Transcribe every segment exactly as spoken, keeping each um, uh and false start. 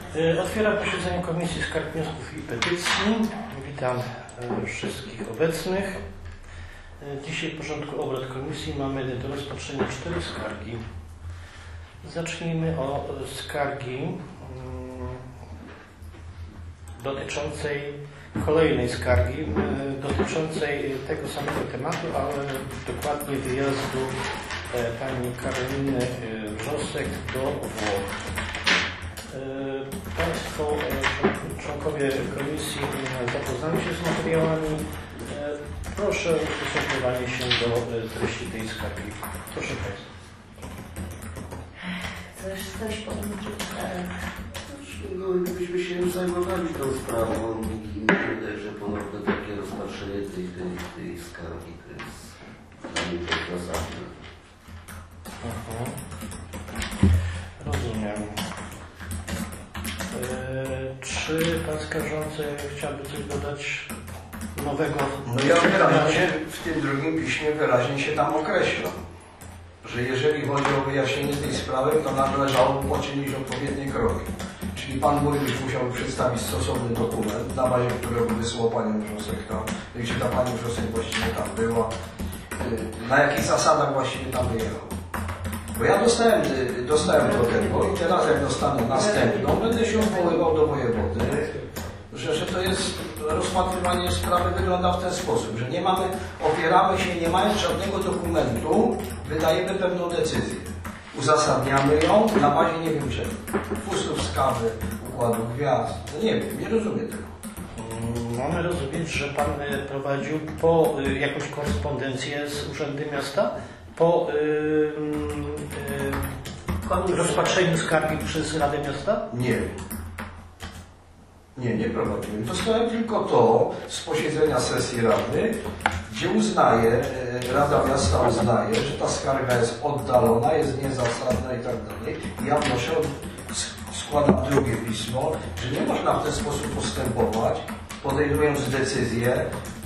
Otwieram posiedzenie Komisji Skarg, Wniosków i Petycji. Witam wszystkich obecnych. Dzisiaj w porządku obrad komisji mamy do rozpatrzenia cztery skargi. Zacznijmy od skargi dotyczącej kolejnej skargi, dotyczącej tego samego tematu, ale dokładnie wyjazdu pani Karoliny Wrzosek do Włoch. Państwo, członkowie komisji, zapoznali się z materiałami. Proszę o ustosunkowanie się do treści tej skargi. Proszę Państwa. Chcesz coś powiedzieć? No, gdybyśmy się już zajmowali tą sprawą, mi wydaje, że ponowne takie rozpatrzenie tej, tej, tej skargi to jest dla mnie też zasadne. Aha. Rozumiem. Eee, czy pan skarżący chciałby coś dodać nowego? No ja wyraźnie w tym drugim piśmie wyraźnie się tam określam, że jeżeli chodzi o wyjaśnienie tej sprawy, to należało poczynić odpowiednie kroki. Czyli pan burmistrz musiał przedstawić stosowny dokument, na bazie którego wysłał panią Wrzosek tam, gdzie ta pani Wrzosek właściwie tam była, na jakich zasadach właściwie tam wyjechał. Bo ja dostałem, dostałem do tego i teraz jak dostanę następną, będę się odwoływał do wojewody, że, że to jest rozpatrywanie sprawy wygląda w ten sposób, że nie mamy, opieramy się, nie mając żadnego dokumentu, wydajemy pewną decyzję. Uzasadniamy ją na bazie nie wiem czego. Fustów z kawy, układu gwiazd. No nie wiem, nie rozumiem tego. Mamy rozumieć, że pan prowadził po jakąś korespondencję z Urzędem Miasta? Po yy, yy, rozpatrzeniu skargi przez Radę Miasta? Nie. Nie, nie prowadziłem. Dostałem tylko to z posiedzenia sesji Rady, gdzie uznaje, Rada Miasta uznaje, że ta skarga jest oddalona, jest niezasadna i tak dalej. Ja wnoszę, składam drugie pismo, że nie można w ten sposób postępować, podejmując decyzję,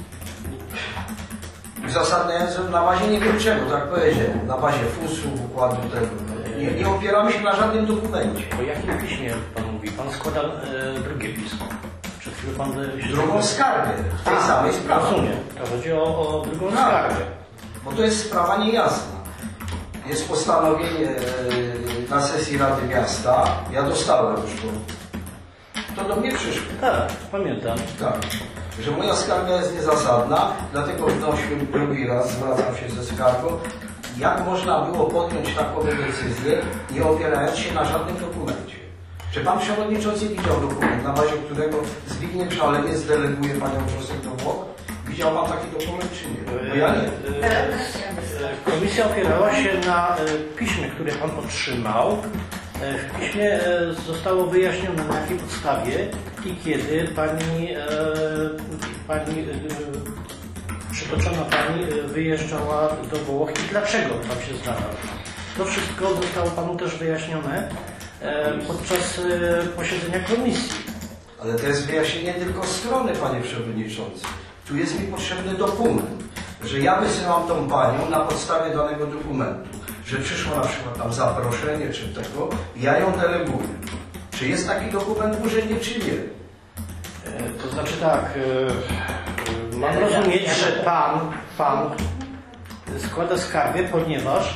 uzasadniając na bazie nie wiem czego, tak powiedziałem, na bazie fusów, układu tego. Nie, nie opieramy się na żadnym dokumencie. O jakim piśmie pan mówi? Pan składa e, drugie pismo. Przed chwilą pan... Drugą skargę w tej A, samej sprawie. Rozumiem. To chodzi o, o drugą tak, skargę. Bo to jest sprawa niejasna. Jest postanowienie e, na sesji Rady Miasta. Ja dostałem już to. To do mnie przyszło. Tak, pamiętam. Tak. Że moja skarga jest niezasadna, dlatego wnosiłem drugi raz, zwracam się ze skargą. Jak można było podjąć taką decyzję, nie opierając się na żadnym dokumencie? Czy pan przewodniczący widział dokument, na bazie którego Zbigniew Szaleniec zdeleguje panią Wrzosek do Włoch? Widział pan taki dokument, czy nie? Bo ja nie. Komisja opierała się na piśmie, które pan otrzymał. W piśmie zostało wyjaśnione, na jakiej podstawie i kiedy pani, pani przytoczona pani wyjeżdżała do Włoch i dlaczego tam się znalazł. To wszystko zostało panu też wyjaśnione podczas posiedzenia komisji. Ale to jest wyjaśnienie tylko strony, panie przewodniczący. Tu jest mi potrzebny dokument, że ja wysyłam tą panią na podstawie danego dokumentu, że przyszło na przykład tam zaproszenie czy tego, ja ją deleguję. Czy jest taki dokument w urzędzie, czy nie? To znaczy tak, mam rozumieć, że pan, pan składa skargę, ponieważ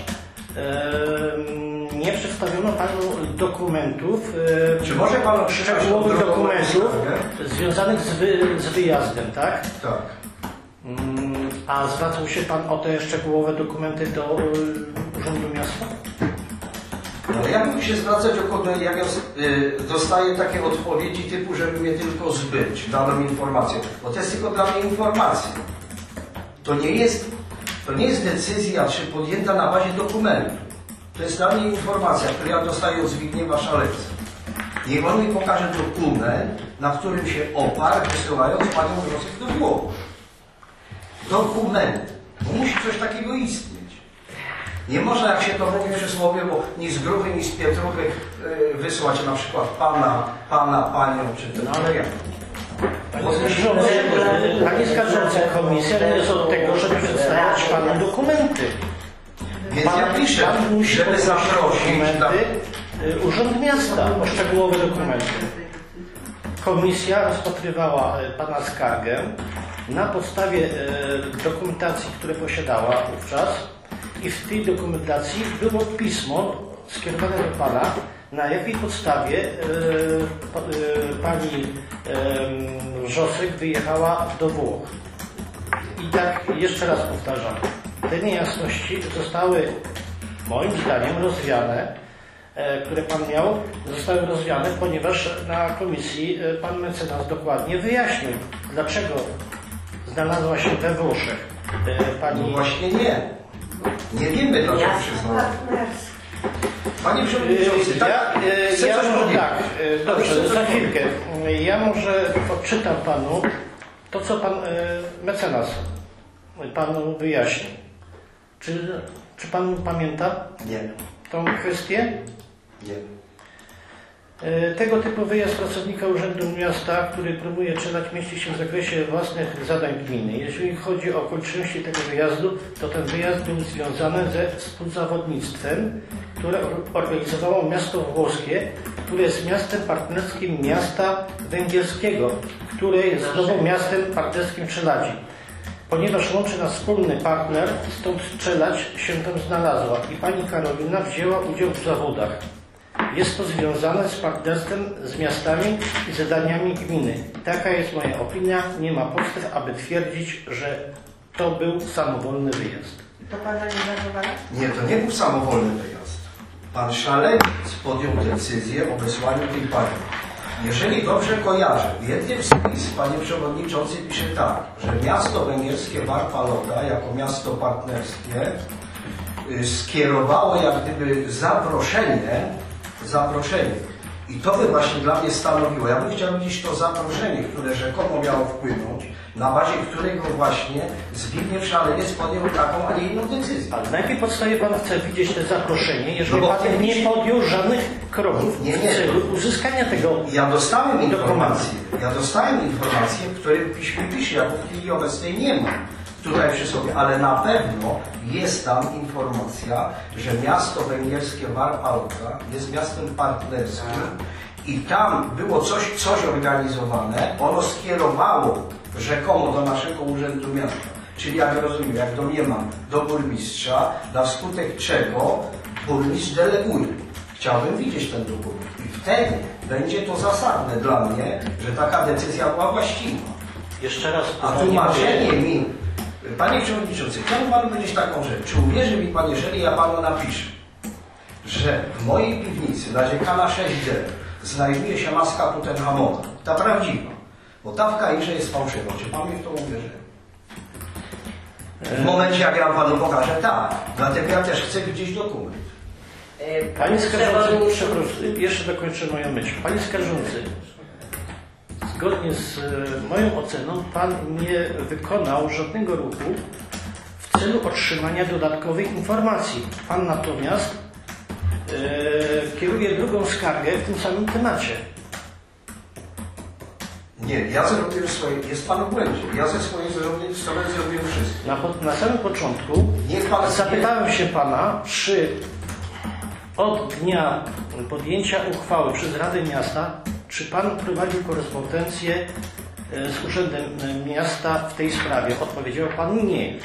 nie przedstawiono panu dokumentów, czy może pan szczegółowych dokumentów związanych z, wy, z wyjazdem, tak? Tak. A zwracał się pan o te szczegółowe dokumenty do Urzędu Miasta? No jak mógł się zwracać o kogo, jak ja dostaję takie odpowiedzi typu, żeby mnie tylko zbyć, daną informację, bo to jest tylko dla mnie informacja. To nie jest, to nie jest decyzja, czy podjęta na bazie dokumentu. To jest dla mnie informacja, którą ja dostaję od Zbigniewa Szaleńca. Niech on mi pokaże dokument, na którym się oparł, wysyłając panią Wrzosek do Włoch. Dokument. Bo musi coś takiego istnieć. Nie można, jak się to mówi przysłowie, bo ni z gruchy, ni z pietruchy yy, wysłać na przykład pana, pana, panią, czy to. Ale jak? Panie skarżący, komisja nie jest od tego, żeby przedstawiać panu dokumenty. Więc ja piszę, żeby zaprosić, y, Urząd Miasta o szczegółowe dokumenty. Komisja rozpatrywała y, pana skargę na podstawie y, dokumentacji, które posiadała wówczas, i w tej dokumentacji było pismo skierowane do pana, na jakiej podstawie y, y, pani y, Wrzosek wyjechała do Włoch. I tak jeszcze raz powtarzam, te niejasności zostały moim zdaniem rozwiane, e, które pan miał, zostały rozwiane, ponieważ na komisji e, pan mecenas dokładnie wyjaśnił, dlaczego znalazła się we Włoszech e, pani... No właśnie nie. Nie wiemy, dlaczego się znalazła. Panie Przewodniczący, E, tak, ja, e, chcę ja coś może powiedzieć. tak, e, dobrze, za chwilkę. Ja może odczytam panu to, co pan e, mecenas panu wyjaśni. Czy, czy pan pamięta Nie. tą kwestię? Nie. E, Tego typu wyjazd pracownika Urzędu Miasta, który próbuje czytać, mieści się w zakresie własnych zadań gminy. Jeżeli chodzi o okoliczności tego wyjazdu, to ten wyjazd był związany ze współzawodnictwem, które organizowało miasto włoskie, które jest miastem partnerskim miasta węgierskiego, które jest znowu miastem partnerskim Czeladzi. Ponieważ łączy nas wspólny partner, stąd Czeladź się tam znalazła i pani Karolina wzięła udział w zawodach. Jest to związane z partnerstwem z miastami i zadaniami gminy. Taka jest moja opinia. Nie ma podstaw, aby twierdzić, że to był samowolny wyjazd. To pana nie nazywali? Nie, to nie był samowolny wyjazd. Pan szaleniec podjął decyzję o wysłaniu tej pani. Jeżeli dobrze kojarzę, w jednym z pism, panie przewodniczący, pisze tak, że miasto węgierskie Várpalota jako miasto partnerskie y, skierowało jak gdyby zaproszenie, zaproszenie. I to by właśnie dla mnie stanowiło. Ja bym chciał widzieć to zaproszenie, które rzekomo miało wpłynąć, na bazie którego właśnie Zbigniew Szaleniec podjął taką, a nie inną decyzję. Ale na jakiej podstawie pan chce widzieć to zaproszenie, jeżeli No bo pan nie podjął żadnych kroków Nie, nie. w celu uzyskania tego? Ja dostałem Dokumenty. informację, ja dostałem informację, w którym piśmie pisze, ja w chwili obecnej nie mam tutaj przy sobie, ale na pewno jest tam informacja, że miasto węgierskie Várpalota jest miastem partnerskim i tam było coś, coś organizowane, ono skierowało rzekomo do naszego Urzędu Miasta, czyli jak rozumiem, jak domniemam, do burmistrza, na skutek czego burmistrz deleguje. Chciałbym widzieć ten dokument i wtedy będzie to zasadne dla mnie, że taka decyzja była właściwa. Jeszcze raz. A panie tłumaczenie powie- mi, panie przewodniczący, chciałbym panu powiedzieć taką rzecz. Czy uwierzy mi pan, jeżeli ja panu napiszę, że w mojej piwnicy na Dziekana sześć D znajduje się maska Tutenhamona, ta prawdziwa, bo ta w Kairze jest fałszywa. Czy pan mi w to uwierzy? W momencie, jak ja panu pokażę, tak. Dlatego ja też chcę widzieć dokument. Panie skarżący, przepraszam, jeszcze dokończę moją myśl. Panie skarżący, zgodnie z e, moją oceną, pan nie wykonał żadnego ruchu w celu otrzymania dodatkowych informacji. Pan natomiast e, kieruje drugą skargę w tym samym temacie. Nie, ja zrobiłem swoje, jest pan w błędzie. Ja ze swojej strony zrobiłem wszystko. Na, po- na samym początku Niech pan zapytałem się pana, czy od dnia podjęcia uchwały przez Radę Miasta, czy pan prowadził korespondencję e, z Urzędem Miasta w tej sprawie? Odpowiedział pan nie. Nie.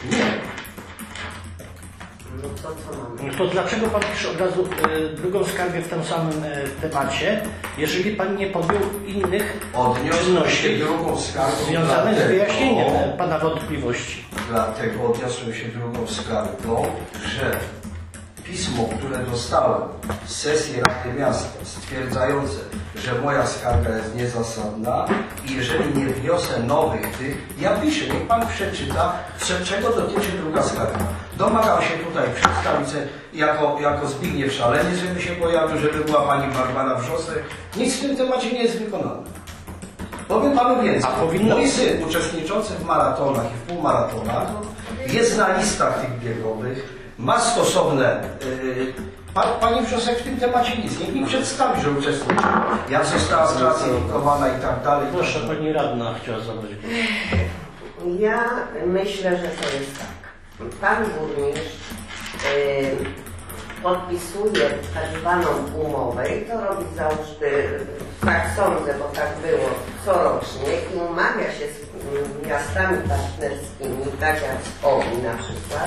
No to co mamy? To dlaczego pan pisze od razu e, drugą skargę w tym samym e, temacie, jeżeli pan nie podjął innych Odniosłem czynności się drugą skargą. związanych z dlatego- wyjaśnieniem e, pana wątpliwości? Dlatego odniosłem się drugą skargą, że pismo, które dostałem z sesji Rady Miasta stwierdzające, że moja skarga jest niezasadna i jeżeli nie wniosę nowych tych, ja piszę, niech pan przeczyta, cze- czego dotyczy druga skarga. Domagam się tutaj przedstawić se jako, jako Zbigniew Szaleniec, żeby się pojawił, żeby była pani Barbara Wrzosek. Nic w tym temacie nie jest wykonane. Powiem panu więcej. A powinno- Mój syn uczestniczący w maratonach i w półmaratonach jest na listach tych biegowych, ma stosowne... Yy, pan, pani Wrzosek w tym temacie nic. Niech mi przedstawi, że uczestniczy. Jak została sklasyfikowana i tak dalej. Proszę, pani radna chciała zabrać głos. Ja myślę, że to jest tak. Pan burmistrz yy, podpisuje tak zwaną umowę i to robi załóżmy, tak sądzę, bo tak było, corocznie i umawia się z miastami partnerskimi, tak jak z O M I na przykład,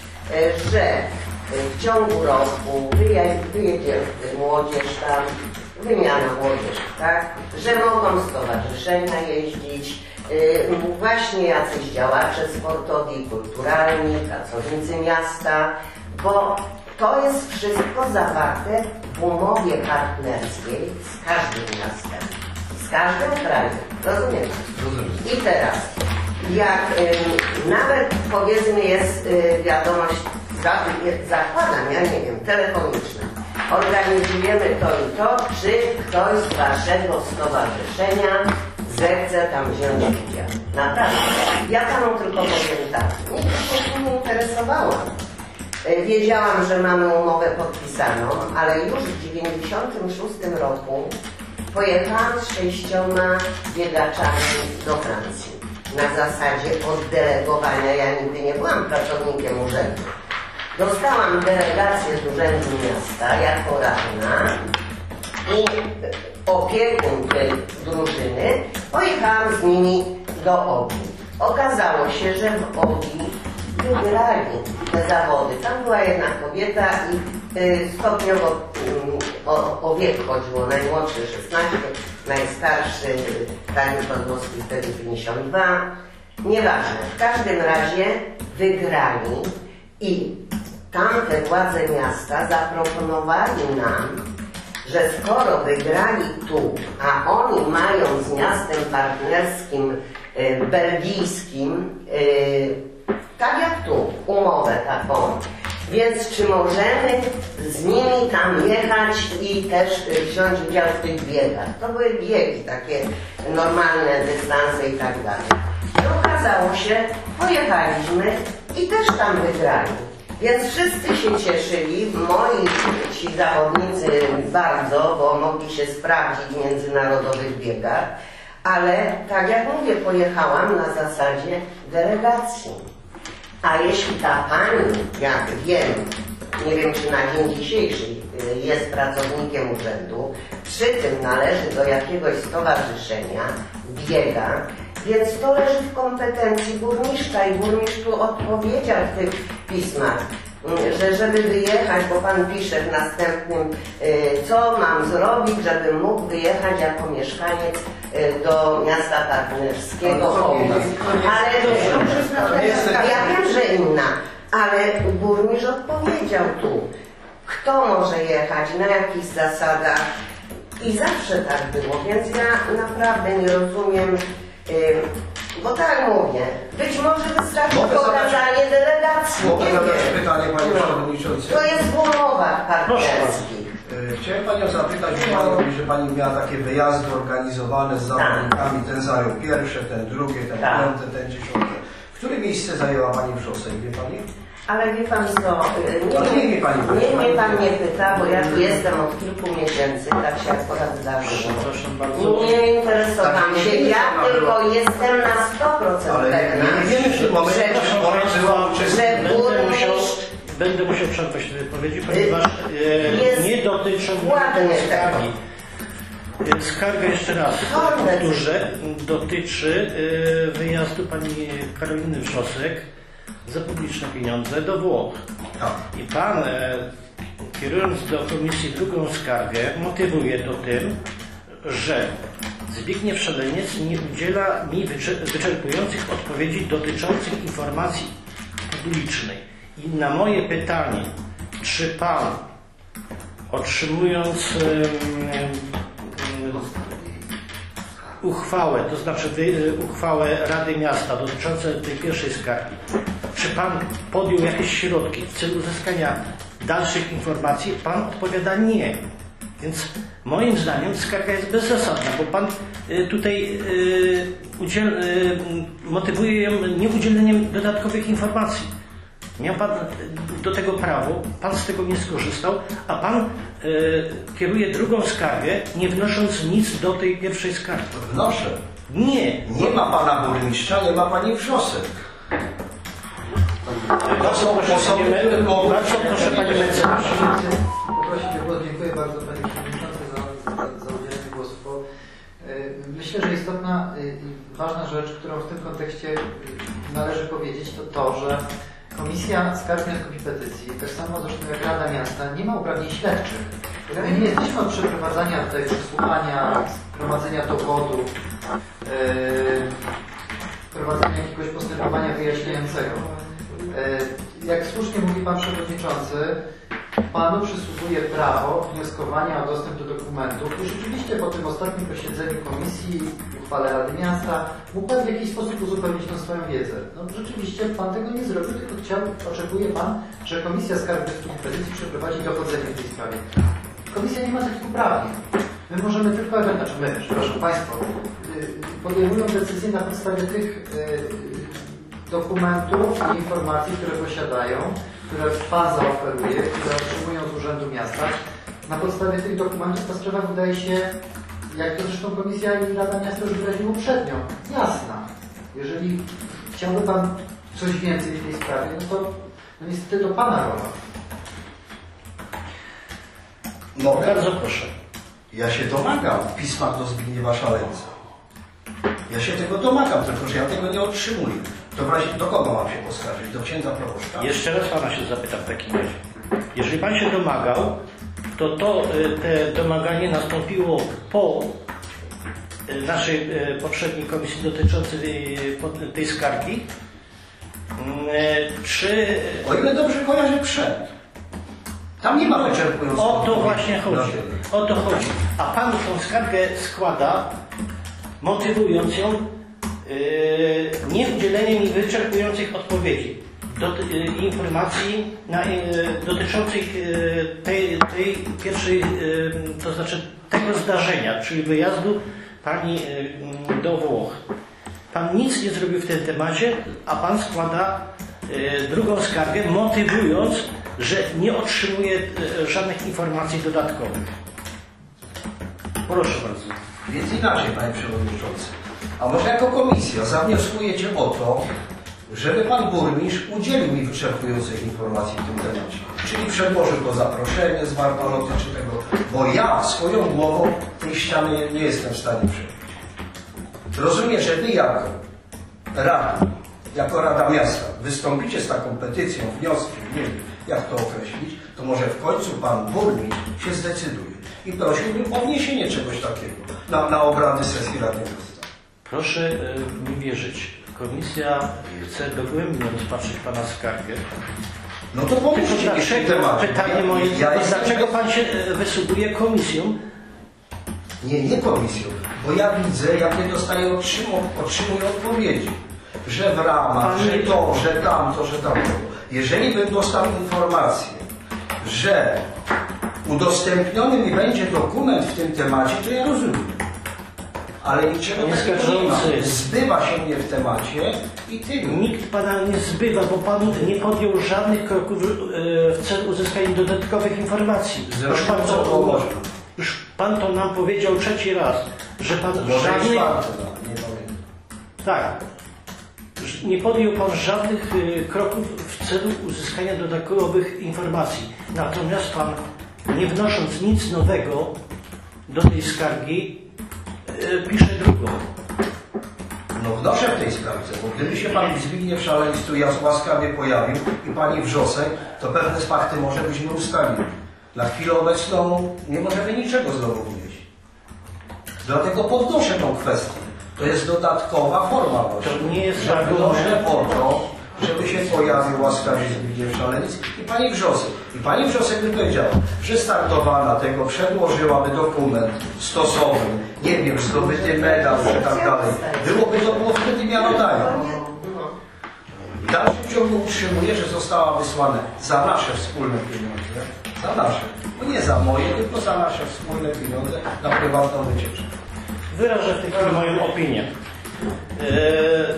że w ciągu roku wyjedzie młodzież tam, wymiana młodzieży, tak, że mogą stowarzyszenia jeździć, właśnie jacyś działacze sportowi, kulturalni, pracownicy miasta, bo to jest wszystko zawarte w umowie partnerskiej z każdym miastem, z każdym krajem, rozumiecie? I teraz, jak y, nawet powiedzmy jest y, wiadomość, za, zakładam, ja nie wiem, telefoniczna, organizujemy to i to, czy ktoś z waszego stowarzyszenia zechce tam wziąć udział. Naprawdę. Ja panu tylko powiem tak, mnie to się nie interesowało. Wiedziałam, że mamy umowę podpisaną, ale już w dziewięćdziesiątym szóstym roku pojechałam z sześcioma biegaczami do Francji. Na zasadzie oddelegowania, ja nigdy nie byłam pracownikiem urzędu. Dostałam delegację z urzędu miasta jako radna i opiekun tej drużyny, pojechałam z nimi do Obi. Okazało się, że w Obi wygrali te zawody. Tam była jedna kobieta i y, stopniowo y, o, o wiek chodziło. Najmłodszy szesnaście, najstarszy Daniel Kozłowski wtedy pięćdziesiąt dwa. Nieważne. W każdym razie wygrali i tamte władze miasta zaproponowali nam, że skoro wygrali tu, a oni mają z miastem partnerskim y, belgijskim, y, tak jak tu, umowę taką, więc czy możemy z nimi tam jechać i też y, wziąć udział w tych biegach? To były biegi, takie normalne dystanse i tak dalej. I okazało się, pojechaliśmy i też tam wygrali. Więc wszyscy się cieszyli, moi ci zawodnicy bardzo, bo mogli się sprawdzić w międzynarodowych biegach, ale tak jak mówię, pojechałam na zasadzie delegacji. A jeśli ta pani, jak wiem, nie wiem czy na dzień dzisiejszy jest pracownikiem urzędu, przy tym należy do jakiegoś stowarzyszenia, biega, więc to leży w kompetencji burmistrza i burmistrz tu odpowiedział w tych pismach, że żeby wyjechać, bo pan pisze w następnym, co mam zrobić, żebym mógł wyjechać jako mieszkaniec do miasta partnerskiego. Ale ja wiem, że inna, ale burmistrz odpowiedział tu, kto może jechać, na jakich zasadach i zawsze tak było, więc ja naprawdę nie rozumiem. Bo tak mówię, być może wystarczy pokazanie delegacji. Mogę zadać pytanie, Panie Przewodniczący? To jest w umowach partnerskich. Chciałem Panią zapytać, bo Pani mówi, że Pani miała takie wyjazdy organizowane z zawodnikami, ten zajął pierwsze, ten drugie, ten piąte, ten dziesiąte. Które miejsce zajęła Pani wrzosek, wie Pani? Ale wie Pan co, nie, nie, pani nie mnie Pan nie pyta, bo ja tu jestem od kilku miesięcy, tak się akurat zdarzyło. Nie interesowałam się, ja tylko jestem na sto procent pewna, że burmistrz... Będę musiał przerwać te wypowiedzi, ponieważ e, nie dotyczą skargi. Skarga, jeszcze raz powtórzę, dotyczy e, wyjazdu pani Karoliny Wrzosek za publiczne pieniądze do Włoch. I pan, e, kierując do komisji drugą skargę, motywuje to tym, że Zbigniew Szaleniec nie udziela mi wyczerpujących odpowiedzi dotyczących informacji publicznej. I na moje pytanie, czy pan, otrzymując um, uchwałę, to znaczy uchwałę Rady Miasta dotyczącą tej pierwszej skargi, czy pan podjął jakieś środki w celu uzyskania dalszych informacji? Pan odpowiada nie. Więc moim zdaniem skarga jest bezzasadna, bo pan y, tutaj y, udziel, y, motywuje ją nieudzieleniem dodatkowych informacji. Miał pan do tego prawo, pan z tego nie skorzystał, a pan y, kieruje drugą skargę, nie wnosząc nic do tej pierwszej skargi. Wnoszę. Nie. Nie ma pana burmistrza, nie ma pani Wrzosek. Bardzo proszę, panie me- bardzo proszę, panie mecenasie. Poprosić o głos. Dziękuję bardzo panie przewodniczący za, za, za udzielenie głosu, bo y, myślę, że istotna i y, ważna rzecz, którą w tym kontekście y, należy powiedzieć, to to, że Komisja Skarg, Wniosków i Petycji, tak samo zresztą jak Rada Miasta, nie ma uprawnień śledczych. My nie jesteśmy od przeprowadzania tutaj przesłuchania, prowadzenia dowodu, yy, prowadzenia jakiegoś postępowania wyjaśniającego. Yy, jak słusznie mówi Pan Przewodniczący, Panu przysługuje prawo wnioskowania o dostęp do dokumentów i rzeczywiście po tym ostatnim posiedzeniu komisji, uchwale Rady Miasta, mógł Pan w jakiś sposób uzupełnić tą swoją wiedzę. No rzeczywiście Pan tego nie zrobił, tylko chciał, oczekuje Pan, że Komisja Skarg, Wniosków i Petycji przeprowadzi dochodzenie w tej sprawie. Komisja nie ma takich uprawnień. My możemy tylko, znaczy my, przepraszam Państwo, podejmują decyzje na podstawie tych dokumentów i informacji, które posiadają, które Pan zaoferuje, które otrzymują z Urzędu Miasta. Na podstawie tych dokumentów ta sprawa wydaje się, jak to zresztą Komisja i Rada Miasta już wyraziły uprzednio, jasna. Jeżeli chciałby Pan coś więcej w tej sprawie, no to no niestety to Pana rola. No, Bardzo proszę. ja się domagam w pismach do Zbigniewa Szaleńca. Ja się tego domagam, tylko że ja tego nie otrzymuję. To w razie do kogo mam się poskarżyć? Do księdza proboszcza? Jeszcze raz Pana się zapytam w takim razie. Jeżeli Pan się domagał, to to y, te domaganie nastąpiło po y, naszej y, poprzedniej komisji dotyczącej y, po- tej skargi. Y, Czy O ile dobrze kojarzę, przed. Tam nie ma wyczerpującego. o to właśnie chodzi? O to chodzi. A Pan tą skargę składa, motywując ją yy, nieudzieleniem mi wyczerpujących odpowiedzi do yy, informacji na, yy, dotyczących yy, tej, tej pierwszej, yy, to znaczy tego zdarzenia, czyli wyjazdu Pani yy, do Włoch. Pan nic nie zrobił w tym temacie, a Pan składa yy, drugą skargę, motywując, że nie otrzymuje yy, żadnych informacji dodatkowych. Proszę bardzo. Więc inaczej, Panie Przewodniczący. A może jako komisja zawnioskujecie o to, żeby Pan Burmistrz udzielił mi wyczerpujących informacji w tym temacie. Czyli przedłożył to zaproszenie z Wartoloty czy tego, bo ja swoją głową tej ściany nie jestem w stanie przebić. Rozumiem, że Wy jako Rada, jako Rada Miasta wystąpicie z taką petycją, wnioskiem, nie wiem jak to określić, to może w końcu Pan Burmistrz się zdecyduje. I prosiłbym o wniesienie czegoś takiego na, na obrady sesji Rady Miasta. Proszę y, mi wierzyć. Komisja chce dogłębnie rozpatrzyć Pana skargę. No to pomóżcie mi w tym Dlaczego, temacie. pytanie moje, Ja to jestem- dlaczego Pan się y, wysługuje komisją? Nie, nie komisją, bo ja widzę, jakie dostaję, otrzymu, otrzymuję odpowiedzi. Że w ramach, że to, że tamto, że tamto. Jeżeli bym dostał informację, że udostępniony mi będzie dokument w tym temacie, to ja rozumiem. Ale niczego Panie takiego nie ma. skarżący. Zbywa się mnie w temacie i tyle. Nikt Pana nie zbywa, bo Pan nie podjął żadnych kroków y, w celu uzyskania dodatkowych informacji. Już Zresztą pan, co to, to może? już Pan to nam powiedział trzeci raz, że Pan Może i żadnych... czwarty, no, nie pamiętam. Tak. Że nie podjął Pan żadnych y, kroków w celu uzyskania dodatkowych informacji. Natomiast Pan, nie wnosząc nic nowego do tej skargi, y, pisze drugą. No wnoszę w tej sprawie, bo gdyby się Pan Zbigniew Szaleńcu łaskawie pojawił i Pani Wrzosek, to pewne fakty może byśmy ustalili. Na chwilę obecną nie możemy niczego znowu wnieść. Dlatego podnoszę tą kwestię. To jest dodatkowa formalność. To nie jest że argument. wnoszę o to, żeby się pojawił łaskawie Zbigniew Szalenic i Pani Wrzosek. I Pani Wrzosek by powiedziała, że startowała na tego, przedłożyłaby dokument stosowny, nie wiem, zdobyty medal, że tak dalej. Byłoby to było wtedy mianodajne. W dalszym ciągu utrzymuję, że została wysłana za nasze wspólne pieniądze, za nasze, bo nie za moje, tylko za nasze wspólne pieniądze na prywatną wycieczkę. Wyrażę w tej chwili moją opinię. Eee,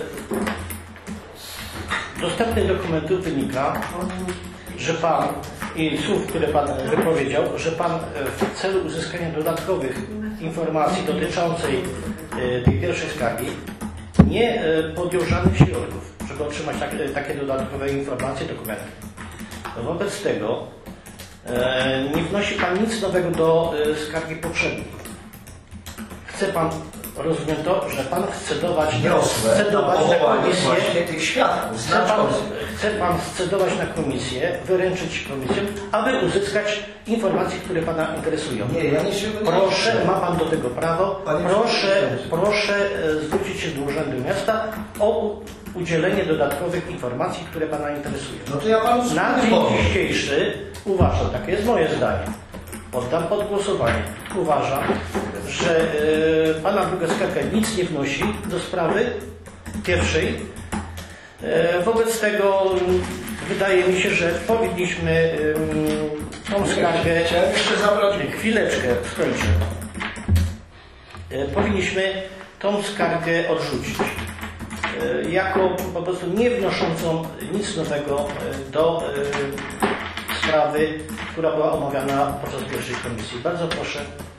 z dostępnych dokumentów wynika, że Pan i słów, które Pan wypowiedział, że Pan w celu uzyskania dodatkowych informacji dotyczącej e, tej pierwszej skargi nie e, podjął żadnych środków. żeby otrzymać tak, takie dodatkowe informacje, dokumenty. No wobec tego e, nie wnosi Pan nic nowego do e, skargi poprzedniej. Chce Pan, rozumiem to, że Pan scedować, scedować na komisję, tych świadków, chce pan, chce Pan scedować na komisję, wyręczyć komisję, aby uzyskać informacje, które Pana interesują. Nie, ja nie się Proszę, ma Pan do tego prawo, Panie proszę, proszę e, zwrócić się do Urzędu Miasta o udzielenie dodatkowych informacji, które Pana interesują. No to ja Panu Na dzień powiem. dzisiejszy uważam, takie jest moje zdanie, poddam pod głosowanie, uważam, że e, Pana druga skarga nic nie wnosi do sprawy pierwszej. E, wobec tego wydaje mi się, że powinniśmy e, tą skargę... Chciałem jeszcze zabrać... Chwileczkę, skończę. E, powinniśmy tą skargę odrzucić e, jako po prostu nie wnoszącą nic nowego e, do e, sprawy, która była omawiana podczas pierwszej komisji. Bardzo proszę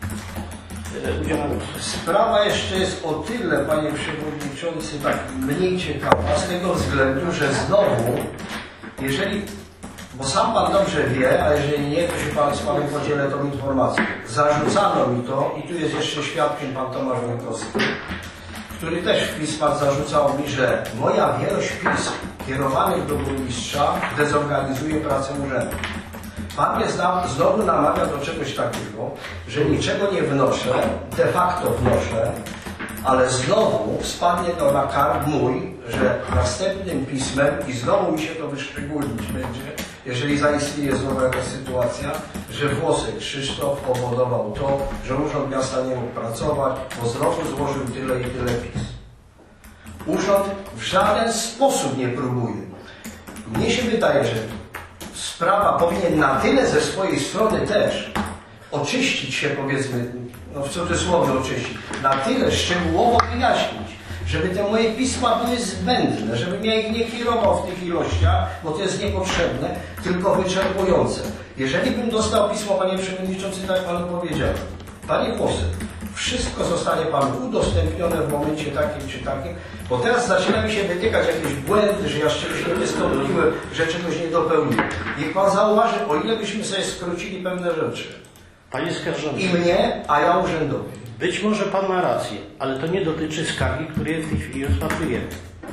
e, udzielam głosu. Sprawa jeszcze jest o tyle, Panie Przewodniczący, tak mniej ciekawa, z tego względu, że znowu, jeżeli, bo sam Pan dobrze wie, a jeżeli nie, to się Pan z Panem podzielę tą informacją. Zarzucano mi to, i tu jest jeszcze świadkiem Pan Tomasz Wojtkowski, który też w pismach zarzucał mi, że moja wielość pism kierowanych do burmistrza dezorganizuje pracę urzędu. Pan mnie znowu namawia do czegoś takiego, że niczego nie wnoszę, de facto wnoszę, ale znowu spadnie to na karb mój, że następnym pismem, i znowu mi się to wyszczególnić będzie, jeżeli zaistnieje znowu jakaś sytuacja, że Włosek Krzysztof powodował to, że Urząd Miasta nie mógł pracować, bo znowu złożył tyle i tyle pism. Urząd w żaden sposób nie próbuje. Mnie się wydaje, że sprawa powinien na tyle ze swojej strony też oczyścić się, powiedzmy, no w cudzysłowie oczyścić, na tyle szczegółowo wyjaśnić, żeby te moje pisma były zbędne, żebym ja ich nie kierował w tych ilościach, bo to jest niepotrzebne, tylko wyczerpujące. Jeżeli bym dostał pismo, Panie Przewodniczący, tak Panu powiedziałem, Panie poseł, wszystko zostanie Panu udostępnione w momencie takim czy takim, bo teraz zaczyna mi się wytykać jakieś błędy, że ja z czegoś nie wystąpiłem, że czegoś nie dopełniłem. Niech Pan zauważy, o ile byśmy sobie skrócili pewne rzeczy. Panie skarżący, I mnie, a ja urzędowi. być może Pan ma rację, ale to nie dotyczy skargi, której w tej chwili rozpatrujemy.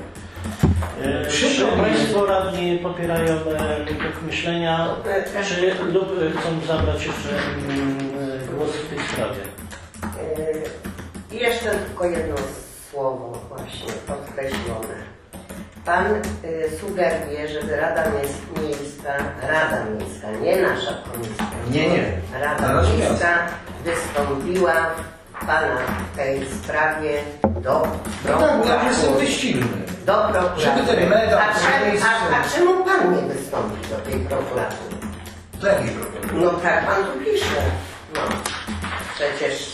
E, Czy Państwo radni popierają e, tok myślenia, czy lub e, chcą zabrać jeszcze mm, głos w tej sprawie? I jeszcze tylko jedno słowo właśnie podkreślone. Pan y, sugeruje, żeby Rada Miejska, Rada Miejska, nie nasza komisja, Nie, nie. Rada Rada Miejska Miasta. wystąpiła Pana w tej sprawie do No tak, bo ja prokuratury. jestem wyścigły. Do prokuratury. Żeby ten medal a, cze- a, a jest- czemu Pan nie wystąpi do tej prokuratury? To jaki problem? No tak Pan tu pisze. No, przecież...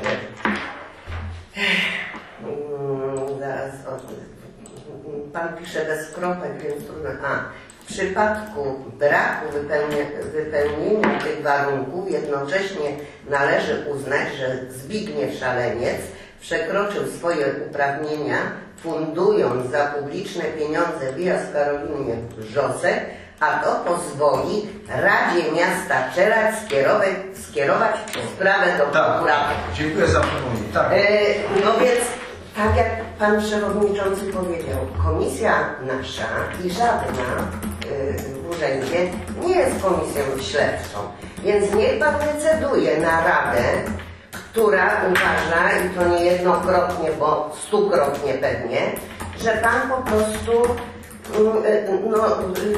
Mm, zaraz, od- Pan pisze bez kropek, więc trudno. A, w przypadku braku wypełnia, wypełnienia tych warunków jednocześnie należy uznać, że Zbigniew Szaleniec przekroczył swoje uprawnienia, fundując za publiczne pieniądze wyjazd Karolinie Wrzosek, a to pozwoli Radzie Miasta Czeladź skierować, skierować sprawę do Tak, prokuratury. dziękuję za przypomnienie. Tak. E, no więc, tak jak Pan Przewodniczący powiedział, komisja nasza i żadna e, w urzędzie nie jest komisją śledczą. Więc niech Pan decyduje na Radę, która uważa, i to niejednokrotnie, bo stukrotnie pewnie, że Pan po prostu mm, no,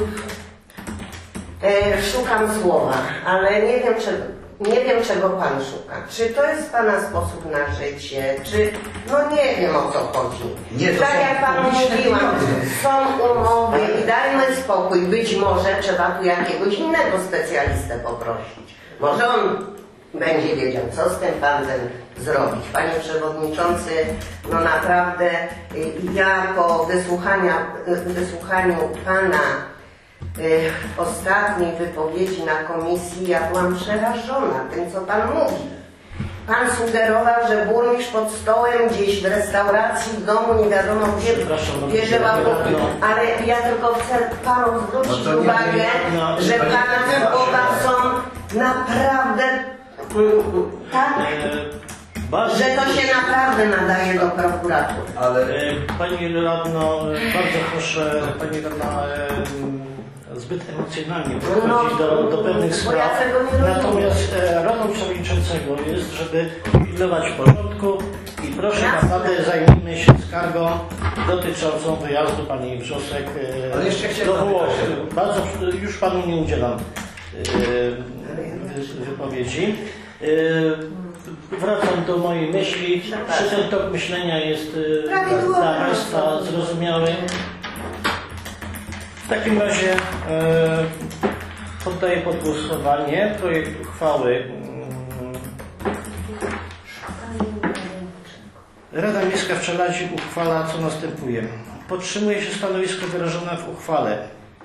e, szukam słowa, ale nie wiem, czego, nie wiem, czego Pan szuka. Czy to jest Pana sposób na życie, czy... No nie wiem, o co chodzi. Nie, to tak są jak Panu publiczne mówiłam, pieniądze. są umowy i dajmy spokój. Być może trzeba tu jakiegoś innego specjalistę poprosić. Może on będzie wiedział, co z tym panem zrobić. Panie Przewodniczący, no naprawdę y, ja po wysłuchania, y, wysłuchaniu Pana y, ostatniej wypowiedzi na komisji, ja byłam przerażona tym, co Pan mówi. Pan sugerował, że burmistrz pod stołem, gdzieś w restauracji, w domu, nie wiadomo gdzie, Przepraszam, bierze no, łapówki. no. Ale ja tylko chcę Panu zwrócić No to nie- uwagę, nie- no, że to nie- Pana nie- słowa są naprawdę tak, E, bardzo że to się naprawdę nadaje do prokuratury. Ale E, Pani radno, e, bardzo proszę, Pani radna e, zbyt emocjonalnie podchodzić do, do pewnych bo ja spraw. tego nie rozumiem. Natomiast e, rolą przewodniczącego jest, żeby pilnować porządku i proszę Jasne. naprawdę zajmijmy się skargą dotyczącą wyjazdu Pani Wrzosek e, Ale jeszcze chciałem do Włoch. zapytać. Bardzo już Panu nie udzielam e, wy- wypowiedzi. E, Wracam do mojej myśli. Czy ten tok myślenia jest e, Prawidłowy. dla Państwa zrozumiały? W takim razie e, poddaję pod głosowanie projekt uchwały. mm, Rada Miejska w Czeladzie uchwala, co następuje. Podtrzymuje się stanowisko wyrażone w uchwale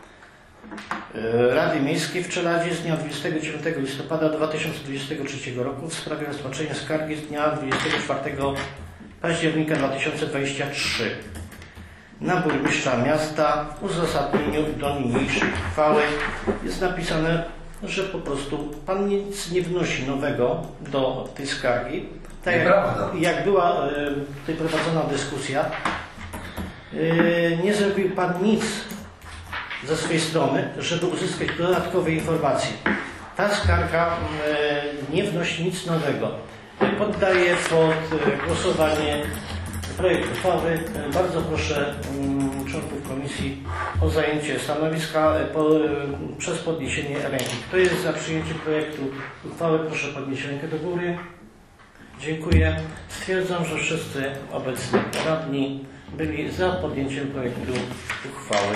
e, Rady Miejskiej w Czeladzie z dnia dwudziestego dziewiątego listopada dwa tysiące dwudziestego trzeciego roku w sprawie rozpatrzenia skargi z dnia dwudziestego czwartego października dwa tysiące dwudziestego trzeciego na burmistrza miasta. W uzasadnieniu do niniejszej uchwały jest napisane, że po prostu Pan nic nie wnosi nowego do tej skargi. Tak jak, Nieprawda. jak była e, tutaj prowadzona dyskusja, e, nie zrobił Pan nic ze swojej strony, żeby uzyskać dodatkowe informacje. Ta skarga e, nie wnosi nic nowego. Poddaję pod e, głosowanie projekt uchwały. E, Bardzo proszę mm, członków komisji o zajęcie stanowiska e, po, e, przez podniesienie ręki. Kto jest za przyjęciem projektu uchwały, proszę podnieść rękę do góry. Dziękuję. Stwierdzam, że wszyscy obecni radni byli za podjęciem projektu uchwały.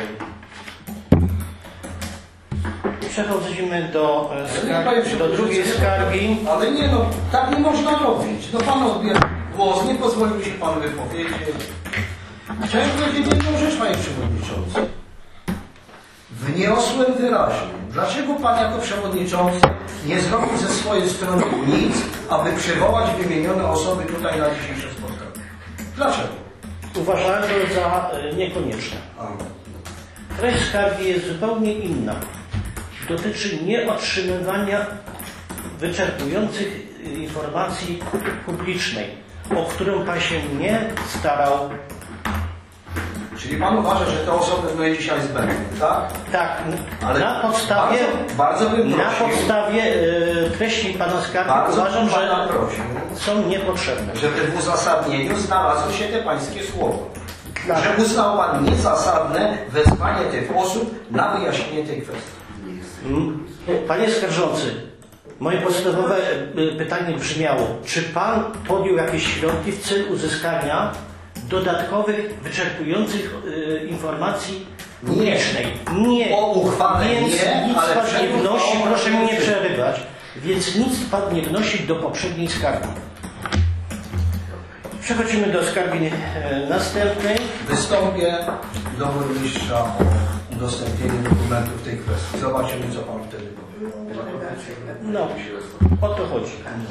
Przechodzimy do, e, skargi, do drugiej skargi. Ale nie no, tak nie można robić. No Pan odbiera głos, nie pozwolił się Pan wypowiedzieć. Chciałem powiedzieć jedną rzecz, Panie Przewodniczący. Wniosłem wyraźnie, dlaczego Pan jako Przewodniczący nie zrobił ze swojej strony nic, aby przywołać wymienione osoby tutaj na dzisiejsze spotkanie? Dlaczego? Uważałem to za e, niekonieczne. Treść skargi jest zupełnie inna. Dotyczy nieotrzymywania wyczerpujących informacji publicznej, o którą Pan się nie starał. Czyli Pan uważa, że te osoby były dzisiaj zbędne, tak? Tak, Ale na podstawie, bardzo, bardzo bym na prosił, podstawie e, treści Pana skargi bardzo uważam, bym Pana że prosił, są niepotrzebne. żeby w uzasadnieniu znalazły się te Pańskie słowa. Tak. Że uznał Pan niezasadne wezwanie tych osób na wyjaśnienie tej kwestii. Mm. Panie skarżący, moje podstawowe e, pytanie brzmiało, czy Pan podjął jakieś środki w celu uzyskania dodatkowych, wyczerpujących e, informacji publicznej? Nie. O uchwale Więc nie, nic ale Pan przed nie wnosi, uchwałą proszę mnie nie nie. przerywać, więc nic Pan nie wnosi do poprzedniej skargi. Przechodzimy do skargi e, następnej. Wystąpię do burmistrza o udostępnienie dokumentów w tej kwestii. Zobaczymy, co Pan wtedy powie. No, o to chodzi.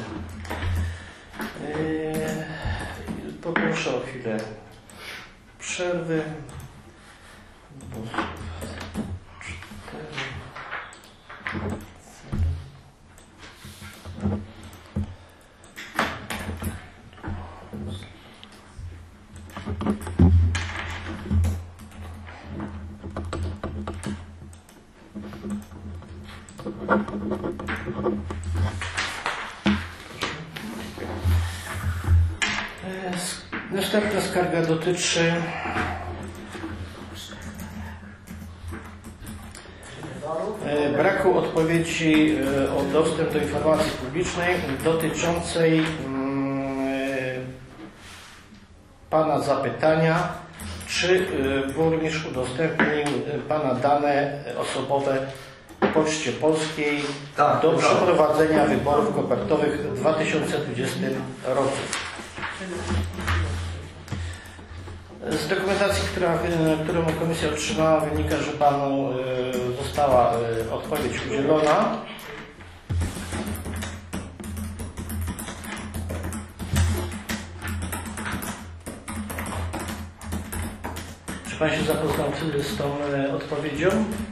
Yy, poproszę o chwilę przerwy. Bo- Następna skarga dotyczy e, braku odpowiedzi e, o dostęp do informacji publicznej dotyczącej mm, e, Pana zapytania, czy e, burmistrz udostępnił e, Pana dane osobowe Poczcie Polskiej Tak, do tak. przeprowadzenia wyborów kopertowych w dwa tysiące dwudziestym roku. Z dokumentacji, która, którą komisja otrzymała, wynika, że Panu e, została e, odpowiedź udzielona. Czy Pan się zapoznał z tą e, odpowiedzią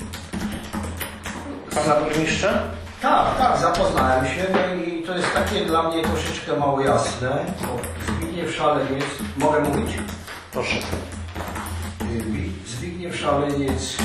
Pana Burmistrza? Tak, tak, zapoznałem się, no i to jest takie dla mnie troszeczkę mało jasne. O, Zbigniew Szaleniec, mogę mówić? Proszę. Zbigniew Szaleniec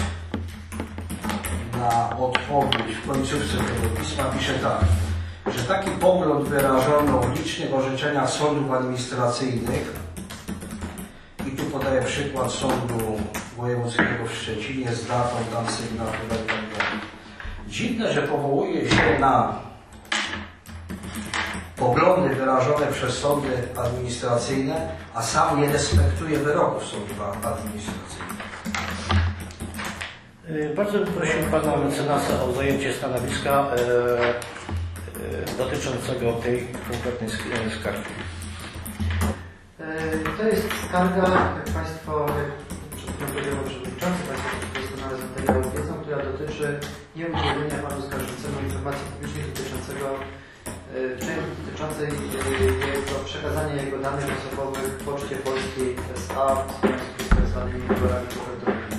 na odpowiedź w końcówce tego pisma pisze tak, że taki pogląd wyrażono w licznych orzeczeniach sądów administracyjnych i tu podaję przykład sądu wojewódzkiego w Szczecinie z datą, tam sygnaturą i tak dalej. Dziwne, że powołuje się na poglądy wyrażone przez sądy administracyjne, a sam nie respektuje wyroków sądów administracyjnych. Bardzo bym prosił Pana mecenasa o zajęcie stanowiska e, e, dotyczącego tej konkretnej skargi. To jest skarga, jak Państwo, przed chwilą powiedział przewodniczący, Państwo doskonale z materiału wiedzą, która dotyczy nieudzielenia Panu skarżącemu informacji publicznej dotyczącego części dotyczącej jego przekazania jego danych osobowych w Poczcie Polskiej S A w związku z tak zwanymi wyborami kopertowymi.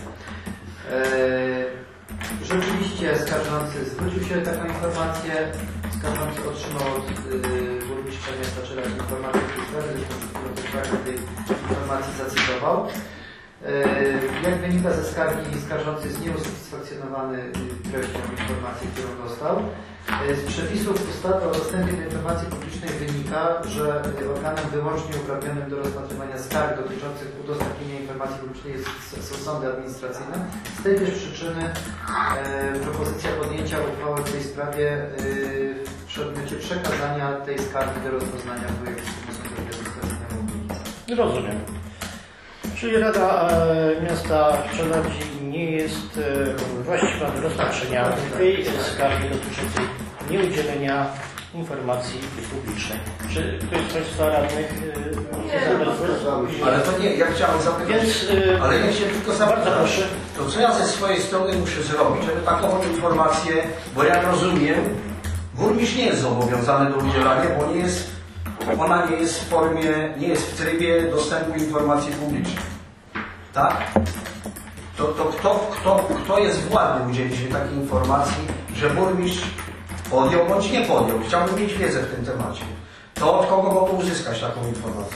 Rzeczywiście skarżący zwrócił się o taką informację. Skarżący otrzymał od yy, burmistrza miasta czy raczej informację w tej sprawie, zresztą tej informacji zacytował. Yy, jak wynika ze skargi, skarżący jest nieusatysfakcjonowany treścią informacji, którą dostał. Yy, z przepisów ustawy o dostępie do informacji publicznej wynika, że organem wyłącznie uprawnionym do rozpatrywania skarg dotyczących udostępnienia informacji publicznej jest, są sądy administracyjne. Z tej też przyczyny yy, propozycja podjęcia uchwały w tej sprawie yy, w przedmiocie przekazania tej skargi do rozpoznania w wojewódzkim sądzie administracyjnym. Rozumiem. Czyli Rada e, Miasta Czeladzi nie jest e, właściwa do rozpatrzenia tej skargi dotyczącej nieudzielenia informacji publicznej. Czy ktoś z Państwa radnych e, Ale to nie, ja chciałem zapytać, Więc, e, ale ja się tylko zapytam, bardzo proszę. to co ja ze swojej strony muszę zrobić, żeby taką informację, bo ja rozumiem, burmistrz nie jest zobowiązany do udzielania, bo nie jest, ona nie jest w formie, nie jest w trybie dostępu informacji publicznej. Tak? To, to kto, kto, kto jest władny udzielić mi takiej informacji, że burmistrz podjął bądź nie podjął? Chciałbym mieć wiedzę w tym temacie. To od kogo mogę uzyskać taką informację?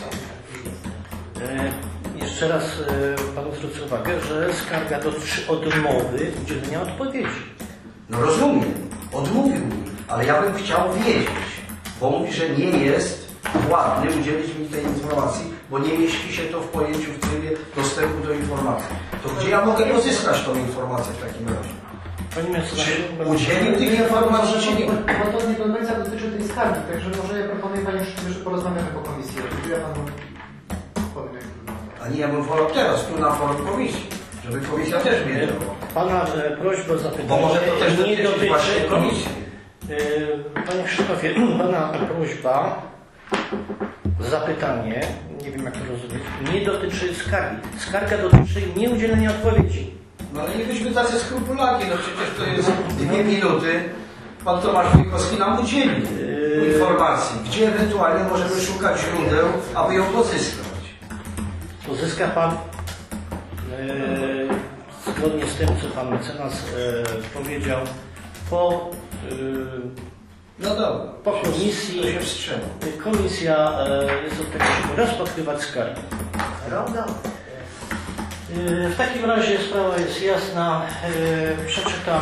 E, jeszcze raz e, Panu zwrócę uwagę, że skarga dotyczy odmowy udzielenia odpowiedzi. No rozumiem, odmówił mi, ale ja bym chciał wiedzieć, bo mówi, że nie jest władny udzielić mi tej informacji, bo nie mieści się to w pojęciu w trybie dostępu do informacji. To gdzie ja mogę pozyskać tą informację w takim razie? Panie mecenasie, Czy udzielił tych informacji, czy nie? Bo to nie do końca dotyczy tej skargi, także może ja proponuję Panie Szczerze, że porozmawiamy po komisji. Ja Panu powiem, jak wygląda. A nie, ja bym wolał teraz, tu na forum komisji, żeby komisja też wiedziała. Pana e, prośba o zapytanie Bo może to też nie dotyczy właśnie dotyczy komisji. E, Panie Krzysztofie, Pana prośba, zapytanie, nie wiem jak to rozumieć, nie dotyczy skargi. Skarga dotyczy nieudzielenia odpowiedzi. No ale nie byśmy tacy skrupularni, no przecież to jest dwie minuty. Pan Tomasz Wójkowski nam udzieli informacji, gdzie ewentualnie możemy szukać źródeł, aby ją pozyskać. Uzyska Pan, e, zgodnie z tym, co Pan mecenas e, powiedział, po, e, No dobra, po komisji. to się wstrzymał. Komisja e, jest od tego, żeby rozpatrywać skargi. Prawda? E, w takim razie sprawa jest jasna. E, przeczytam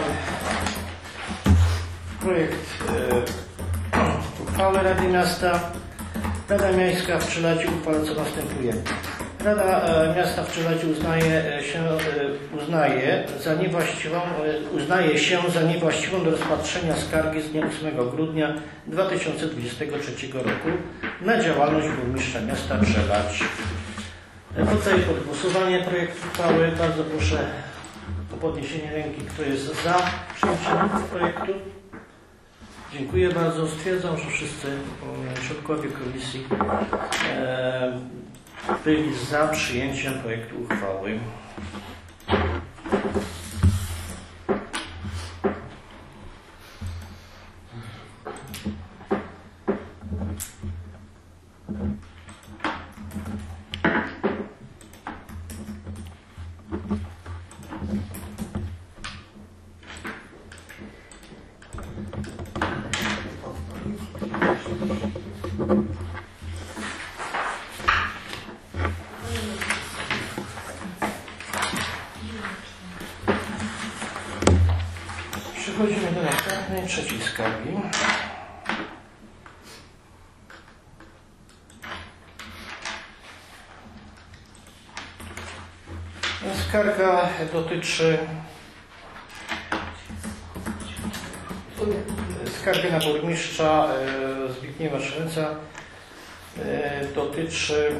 projekt e, uchwały Rady Miasta. Rada Miejska w Czeladzi uchwala co następuje. Rada e, Miasta w Czeladzi uznaje się, e, uznaje, za niewłaściwą, e, uznaje się za niewłaściwą do rozpatrzenia skargi z dnia ósmego grudnia dwa tysiące dwudziestego trzeciego roku na działalność burmistrza miasta Czeladź. E, Poddaję pod głosowanie projekt uchwały. Bardzo proszę o podniesienie ręki, kto jest za przyjęciem projektu. Dziękuję bardzo. Stwierdzam, że wszyscy um, członkowie komisji e, byli za przyjęciem projektu uchwały. Przechodzimy do następnej, trzeciej skargi. Skarga dotyczy skargi na burmistrza Zbigniewa Szelęca. Dotyczy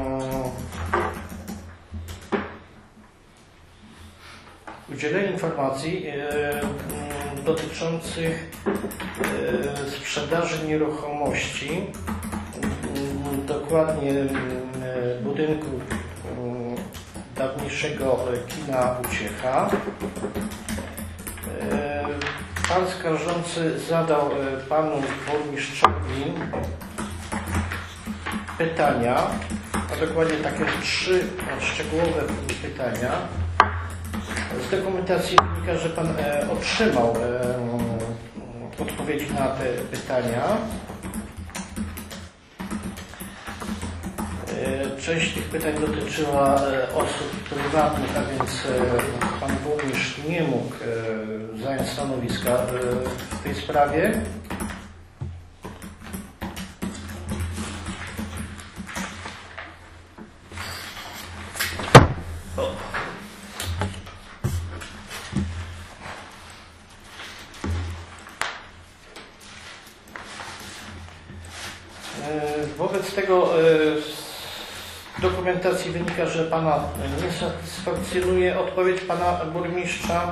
udzielenia informacji dotyczących sprzedaży nieruchomości, dokładnie budynku dawniejszego kina Uciecha. Pan skarżący zadał panu burmistrzowi pytania, a dokładnie takie trzy szczegółowe pytania. Z dokumentacji wynika, że pan otrzymał odpowiedzi na te pytania. Część tych pytań dotyczyła osób prywatnych, a więc pan burmistrz nie mógł zająć stanowiska w tej sprawie. Wobec tego z dokumentacji wynika, że pana nie satysfakcjonuje odpowiedź pana burmistrza.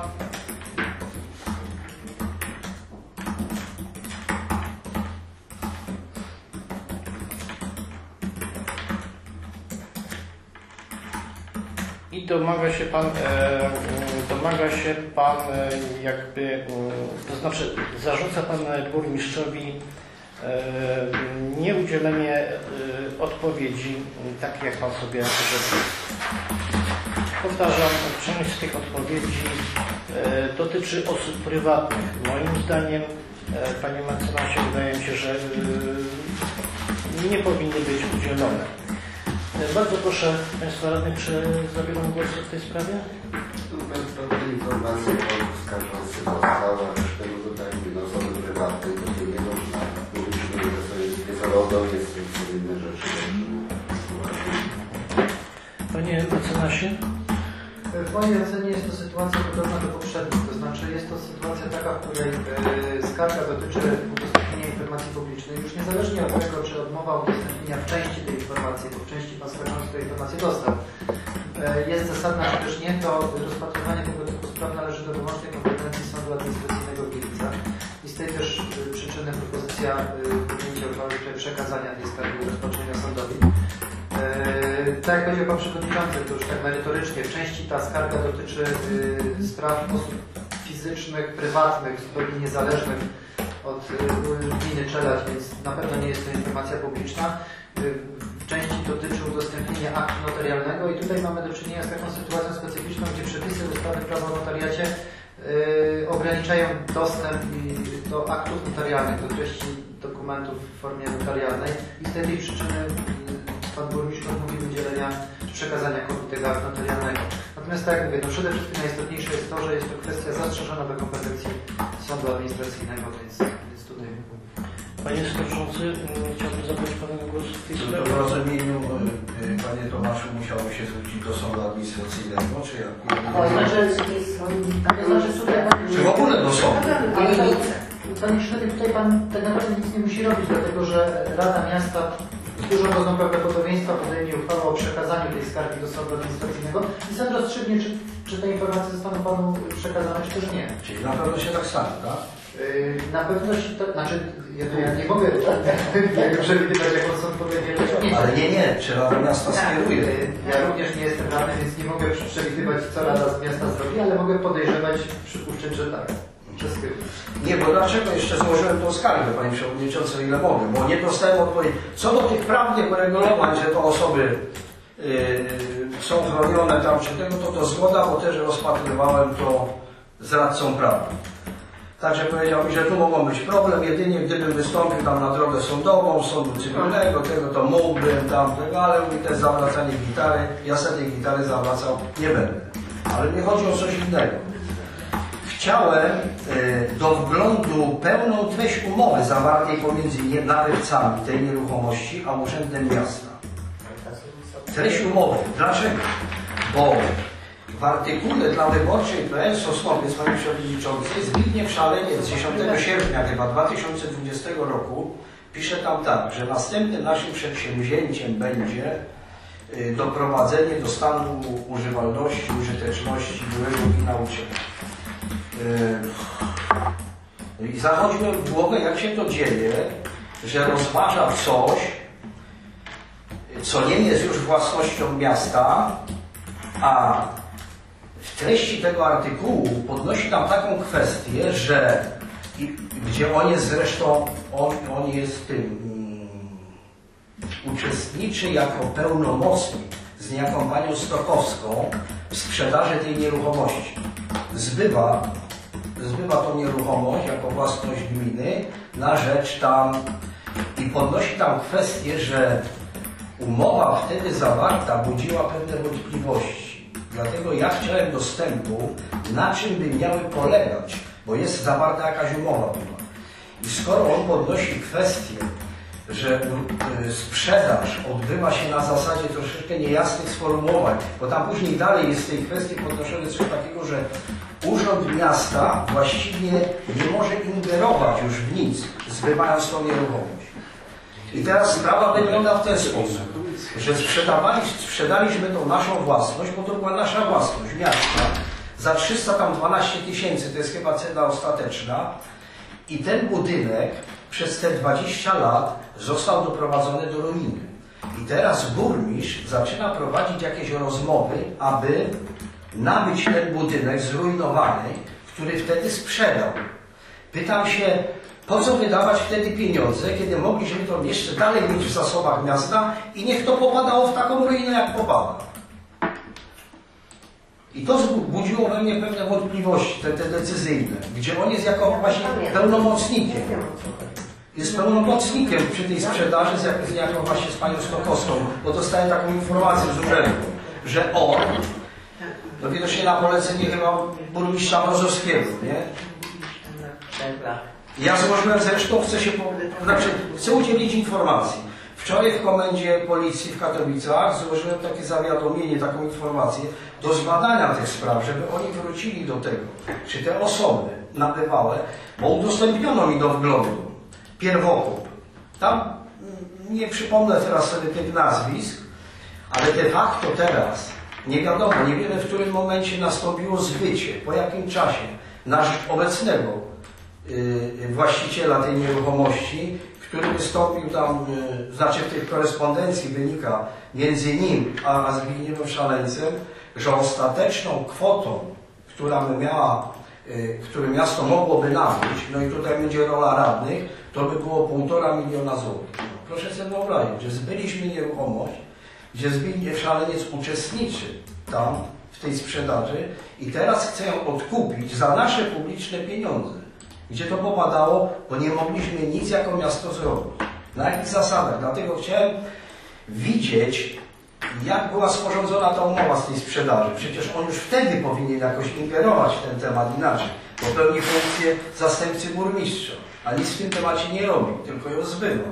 I domaga się pan, e, domaga się pan e, jakby, e, to znaczy zarzuca pan burmistrzowi nieudzielenie odpowiedzi, tak jak pan sobie życzy. Powtarzam, część z tych odpowiedzi dotyczy osób prywatnych. Moim zdaniem, panie mecenasie, wydaje mi się, że nie powinny być udzielone. Bardzo proszę państwa radnych, czy zabieram głos w tej sprawie? Pewne informacje od skarżący dostał, a też tego dodaje do osoby prywatnej, to nie można mówić, że sobie nie zarobią, jest to inne rzeczy. Panie mecenasie? W mojej ocenie jest to sytuacja podobna do poprzednich, to znaczy jest to sytuacja taka, w której e, skarga dotyczy udostępnienia informacji publicznej, już niezależnie od tego, czy odmowa udostępnienia w części tej informacji, bo w części pan skarżący tej informacji dostał, e, jest zasadna, czy też nie, to rozpatrywanie tego typu spraw należy do wyłącznej kompetencji Sądu Administracyjnego w Gliwicach i z tej też e, przyczyny propozycja e, podjęcia uchwały przekazania tej skargi do rozpatrzenia sądowi. Yy, tak jak powiedział pan przewodniczący, to już tak merytorycznie, w części ta skarga dotyczy yy, spraw osób fizycznych, prywatnych, zupełnie niezależnych od yy, gminy Czelać, więc na pewno nie jest to informacja publiczna. Yy, w części dotyczy udostępnienia aktu notarialnego i tutaj mamy do czynienia z taką sytuacją specyficzną, gdzie przepisy ustawy prawa o notariacie yy, ograniczają dostęp do aktów notarialnych, do treści dokumentów w formie notarialnej i z tej przyczyny pan burmistrz odmówił udzielenia czy przekazania kopii tego aktu notarialnego. Natomiast tak jak mówię, no przede wszystkim najistotniejsze jest to, że jest to kwestia zastrzeżona do kompetencji Sądu Administracyjnego, więc, więc tutaj... Panie skarżący, chciałbym zabrać Pana głos w tej sprawie. W porozumieniu, panie Tomaszu, musiało się zwrócić do Sądu Administracyjnego, czy jak? O, znaczy, to znaczy tutaj pan... Czy w ogóle do sądu? Ale panie Szwedy, tutaj pan tak naprawdę nic nie musi robić, dlatego że Rada Miasta z dużą dozą prawdopodobieństwa podejmie uchwałę o przekazaniu tej skargi do Sądu Administracyjnego i sąd rozstrzygnie, czy, czy te informacje zostaną panu przekazane, czy też nie. Czyli na pewno się tak stanie, tak? Yy, na pewno się to, znaczy, ja, ja nie mogę tak, przewidywać, jak on sąd podejmie rozstrzygnięcie. Ale nie, nie, czy Rada Miasta skieruje? Yy, ja również nie jestem radny, więc nie mogę przewidywać, co Rada Miasta zrobi, ale mogę podejrzewać, przypuszczać, że tak. Nie, bo dlaczego jeszcze złożyłem tą skargę, panie przewodniczący, o ile mogę? Bo nie dostałem odpowiedzi. Co do tych prawnych uregulowań, że to osoby yy, są chronione tam czy tego, to to zgoda, bo też rozpatrywałem to z radcą prawnym. Także powiedział mi, że tu mogą być problem, jedynie gdybym wystąpił tam na drogę sądową, sądu cywilnego, tego to mógłbym tam, tego, ale mówi, to jest zawracanie gitary, ja sobie tej gitary zawracał nie będę. Ale mnie chodzi o coś innego. Chciałem y, do wglądu pełną treść umowy zawartej pomiędzy nie, nabywcami tej nieruchomości a Urzędem Miasta. Treść umowy. Dlaczego? Bo w artykule dla Wyborczej P L Sosnowiec, Panie Przewodniczący, Zbigniew Szaleniec z dziesiątego sierpnia chyba dwa tysiące dwudziestego roku pisze tam tak, że następnym naszym przedsięwzięciem będzie y, doprowadzenie do stanu używalności, użyteczności byłego gmina ucieczki. Yy, I zachodźmy w głowę, jak się to dzieje, że rozważa coś, co nie jest już własnością miasta, a w treści tego artykułu podnosi tam taką kwestię, że i, gdzie on jest zresztą, on, on jest tym, um, uczestniczy jako pełnomocnik z niejaką panią Stokowską w sprzedaży tej nieruchomości. Zbywa, zbywa tą nieruchomość jako własność gminy na rzecz tam i podnosi tam kwestię, że umowa wtedy zawarta budziła pewne wątpliwości. Dlatego ja chciałem dostępu, na czym by miały polegać, bo jest zawarta jakaś umowa była. I skoro on podnosi kwestię, że y, sprzedaż odbywa się na zasadzie troszeczkę niejasnych sformułowań, bo tam później dalej jest w tej kwestii podnoszone coś takiego, że Urząd Miasta właściwie nie może ingerować już w nic, zbywając tą nieruchomość. I teraz sprawa wygląda w ten sposób, że sprzedawali, sprzedaliśmy tą naszą własność, bo to była nasza własność miasta, za trzysta dwanaście tysięcy, to jest chyba cena ostateczna, i ten budynek przez te dwadzieścia lat został doprowadzony do ruiny. I teraz burmistrz zaczyna prowadzić jakieś rozmowy, aby nabyć ten budynek zrujnowany, który wtedy sprzedał. Pytam się, po co wydawać wtedy pieniądze, kiedy mogliśmy to jeszcze dalej mieć w zasobach miasta i niech to popadało w taką ruinę, jak popada. I to budziło we mnie pewne wątpliwości, te, te decyzyjne, gdzie on jest jako właśnie pełnomocnikiem. Jest pełnomocnikiem przy tej sprzedaży z, jak, z jaką właśnie z panią Stokowską, bo dostałem taką informację z urzędu, że on, to widocznie na polecenie chyba burmistrza Mrozowskiego, nie? Ja złożyłem zresztą, chcę się, po, znaczy, chcę udzielić informacji. Wczoraj w komendzie policji w Katowicach złożyłem takie zawiadomienie, taką informację do zbadania tych spraw, żeby oni wrócili do tego, czy te osoby nabywałe, bo udostępniono mi do wglądu pierwokup. Tam nie przypomnę teraz sobie tych nazwisk, ale de facto teraz nie wiadomo, nie wiemy, w którym momencie nastąpiło zbycie, po jakim czasie na rzecz obecnego yy, właściciela tej nieruchomości, który wystąpił tam, yy, znaczy w tej korespondencji wynika między nim a, a Zbigniewem Szaleńcem, że ostateczną kwotą, która by miała, yy, które miasto mogłoby nabyć, no i tutaj będzie rola radnych, to by było półtora miliona złotych. Proszę sobie wyobrazić, że zbyliśmy nieruchomość, gdzie Zbigniew Szaleniec uczestniczy tam w tej sprzedaży i teraz chce ją odkupić za nasze publiczne pieniądze. Gdzie to popadało, bo nie mogliśmy nic jako miasto zrobić. Na jakich zasadach? Dlatego chciałem widzieć, jak była sporządzona ta umowa z tej sprzedaży. Przecież on już wtedy powinien jakoś ingerować w ten temat inaczej, bo pełni funkcję zastępcy burmistrza, a nic w tym temacie nie robi, tylko ją zbywa.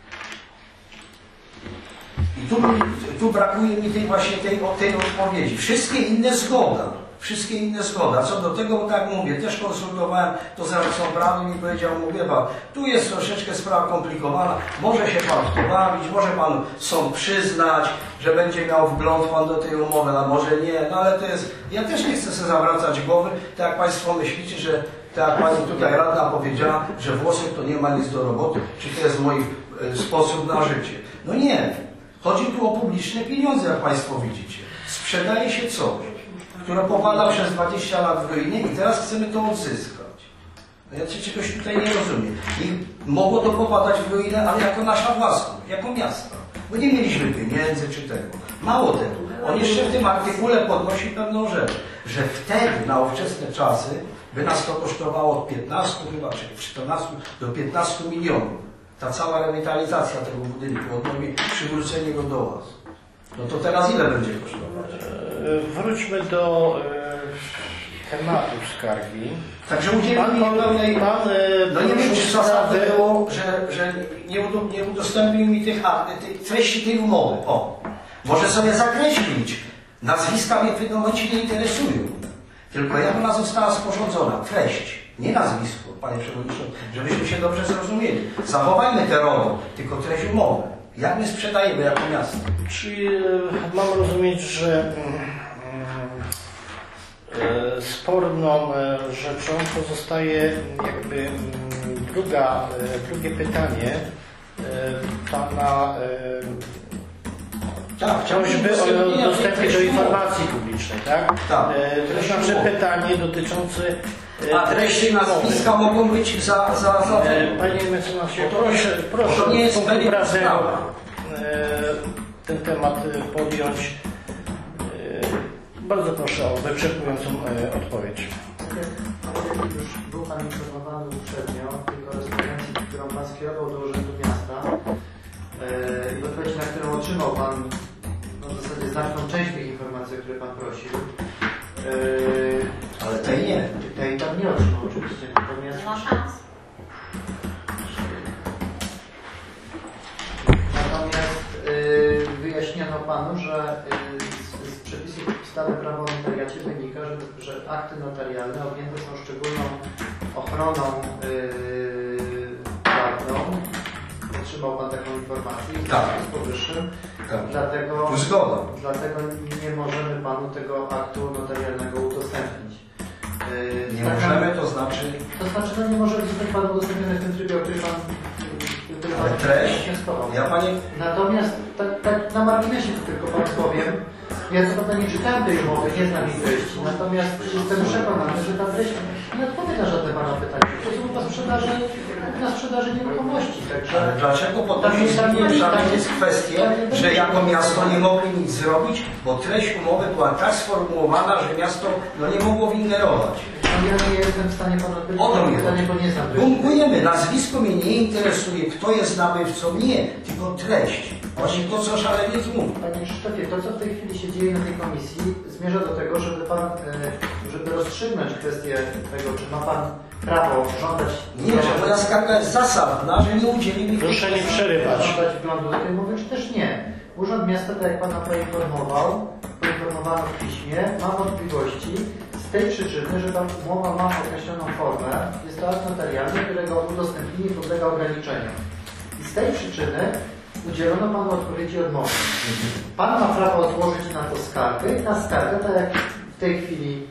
I tu, tu brakuje mi tej właśnie tej, tej odpowiedzi. Wszystkie inne zgoda. Wszystkie inne zgoda. Co do tego, tak mówię, też konsultowałem to z radcą prawnym i powiedział, mówię pan, tu jest troszeczkę sprawa komplikowana, może się pan pobawić, może pan sąd przyznać, że będzie miał wgląd pan do tej umowy, a może nie, no ale to jest, ja też nie chcę sobie zawracać głowy, tak jak państwo myślicie, że tak jak pani tutaj radna powiedziała, że Włosek to nie ma nic do roboty, czy to jest mój y, sposób na życie. No nie. Chodzi tu o publiczne pieniądze, jak państwo widzicie. Sprzedaje się coś, które popada przez dwadzieścia lat w ruinie i teraz chcemy to odzyskać. No ja czegoś tutaj nie rozumiem. I mogło to popadać w ruinę, ale jako nasza własność, jako miasta. Bo nie mieliśmy pieniędzy czy tego. Mało tego. On jeszcze w tym artykule podnosi pewną rzecz, że wtedy, na ówczesne czasy, by nas to kosztowało od piętnastu chyba, czy czternastu do piętnastu milionów. Ta cała rewitalizacja tego budynku, odnowi, przywrócenie go do łaz. No to teraz ile będzie kosztować? Wróćmy do e, tematu skargi. Także udzielili Pan, pan, pełnej... pan, No nie wiem, czy zasadne sprawy- było, że, że nie, udo- nie udostępnił mi tych, tych treści tej umowy. O, może sobie zakreślić. Nazwiska mnie w tym momencie nie interesują. Tylko jak ona została sporządzona, treść, nie nazwisko, panie przewodniczący, żebyśmy się dobrze zrozumieli. Zachowajmy te RODO, tylko treść umowy. Jak my sprzedajemy jako miasto? Czyli e, mam rozumieć, że e, e, sporną e, rzeczą pozostaje jakby m, druga, e, drugie pytanie e, pana e, Tak, choćby o dostępie do informacji publicznej, tak? Tak. E, to znaczy pytanie dotyczące e, A treści i nazwiska mogą być za... za, za... E, Panie mecenasie, Bo to proszę, nie- proszę bo to nie jest z punktu merytoryka prawnego, sprawa. e, ten temat e, podjąć. E, Bardzo proszę o wyczerpującą e, odpowiedź. Tak jak już był Pan informowany uprzednio o tej korespondencji, którą Pan skierował do Urzędu Miasta yy, i w odpowiedzi na którą otrzymał Pan no, w zasadzie znaczną część tych informacji, o które Pan prosił. Yy, Ale tej nie. tej Pan nie otrzymał oczywiście, natomiast Nie ma szans. Natomiast yy, wyjaśniono Panu, że yy, z, z przepisów ustawy prawa o notariacie wynika, że, że akty notarialne objęte są szczególną ochroną yy, prawną. Otrzymał Pan taką informację i Tak. z powyższym. Tak. Dlatego, Tu zgoda. dlatego nie możemy Panu tego aktu notarialnego udostępnić. Yy, Nie tak możemy, na- to znaczy... To znaczy, że nie może zostać Panu udostępniony w tym trybie, o którym Pan który Ale pan treść? wnioskował. Ja panie... Natomiast tak, tak na marginesie tylko Panu powiem, ja co prawda nie czytałem tej umowy, nie znam jej treści, natomiast jestem przekonany, że ta treść nie odpowie na żadne Pana pytania. To są na sprzedaży, na sprzedaży nieruchomości, także... Ale dlaczego podnosi zmniejszane jest kwestię, że jako miasto nie mogli nic zrobić, bo treść umowy była tak sformułowana, że miasto no, nie mogło ingerować. No ja nie jestem w stanie Panu odpowiedzieć O to na mnie pytanie, chodzi. bo nie znam treści. Punktujemy, nazwisko mnie nie interesuje, kto jest nabywcą, nie, tylko treść. Właśnie to, co szaleniec mówi. Panie Krzysztofie, to co w tej chwili się dzieje na tej komisji zmierza do tego, żeby Pan, e, żeby rozstrzygnąć kwestię tego, czy ma Pan prawo żądać... Nie, że moja skarga jest zasadna, że nie udzieli mi... Proszę nie przerywać. żądać wglądu do tej umowy, czy też nie. Urząd Miasta, tak jak Pana poinformował, poinformowano w piśmie, ma wątpliwości z tej przyczyny, że ta umowa ma określoną formę, jest to akt notarialny, którego udostępnienie podlega ograniczeniom. I z tej przyczyny udzielono Panu odpowiedzi odmownej. Pan ma prawo odłożyć na to skargę i ta skarga, tak jak w tej chwili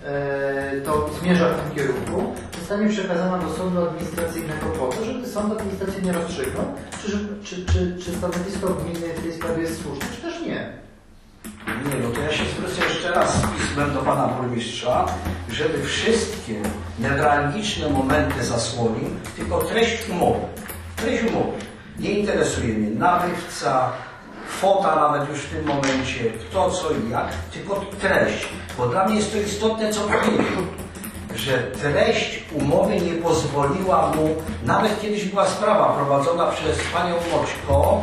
e, to zmierza w tym kierunku, zostanie przekazana do sądu administracyjnego po to, żeby sąd administracyjny rozstrzygnął, czy, czy, czy, czy stanowisko gminy w tej sprawie jest słuszne, czy też nie. Nie, no to ja się zwrócę jeszcze raz z pismem do pana burmistrza, żeby wszystkie newralgiczne momenty zasłonił, tylko treść umowy. Treść umowy. Nie interesuje mnie nabywca, kwota nawet już w tym momencie, kto, co i jak, tylko treść. Bo dla mnie jest to istotne, co powiedział, że treść umowy nie pozwoliła mu, nawet kiedyś była sprawa prowadzona przez panią Moćko,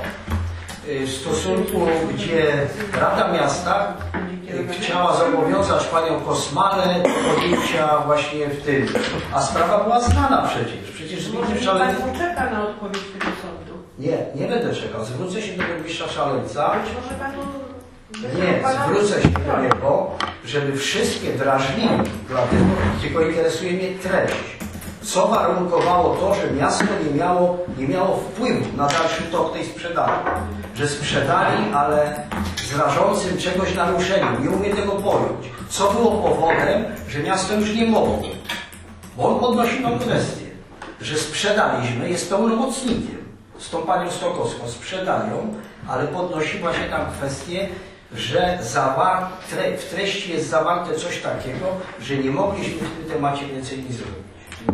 w stosunku, gdzie Rada Miasta chciała zobowiązać panią Kosmalę do podjęcia właśnie w tym. A sprawa była znana przecież. Przecież Zbigniew Szaleniec... Pan czeka na odpowiedź tego sądu. Nie, nie będę czekał. Zwrócę się do burmistrza Szaleńca. Być może Panu... Nie, zwrócę się do niego, żeby wszystkie drażliwe, dlatego tylko interesuje mnie treść. Co warunkowało to, że miasto nie miało, nie miało wpływu na dalszy tok tej sprzedaży. Że sprzedali, ale z rażącym czegoś naruszeniem. Nie umiem tego pojąć. Co było powodem, że miasto już nie mogło? Bo on podnosi tą kwestię, że sprzedaliśmy, jest pełnomocnikiem z tą panią Stokowską, sprzedają, ale podnosiła się tam kwestię, że zawarte, w treści jest zawarte coś takiego, że nie mogliśmy w tym temacie więcej nic zrobić.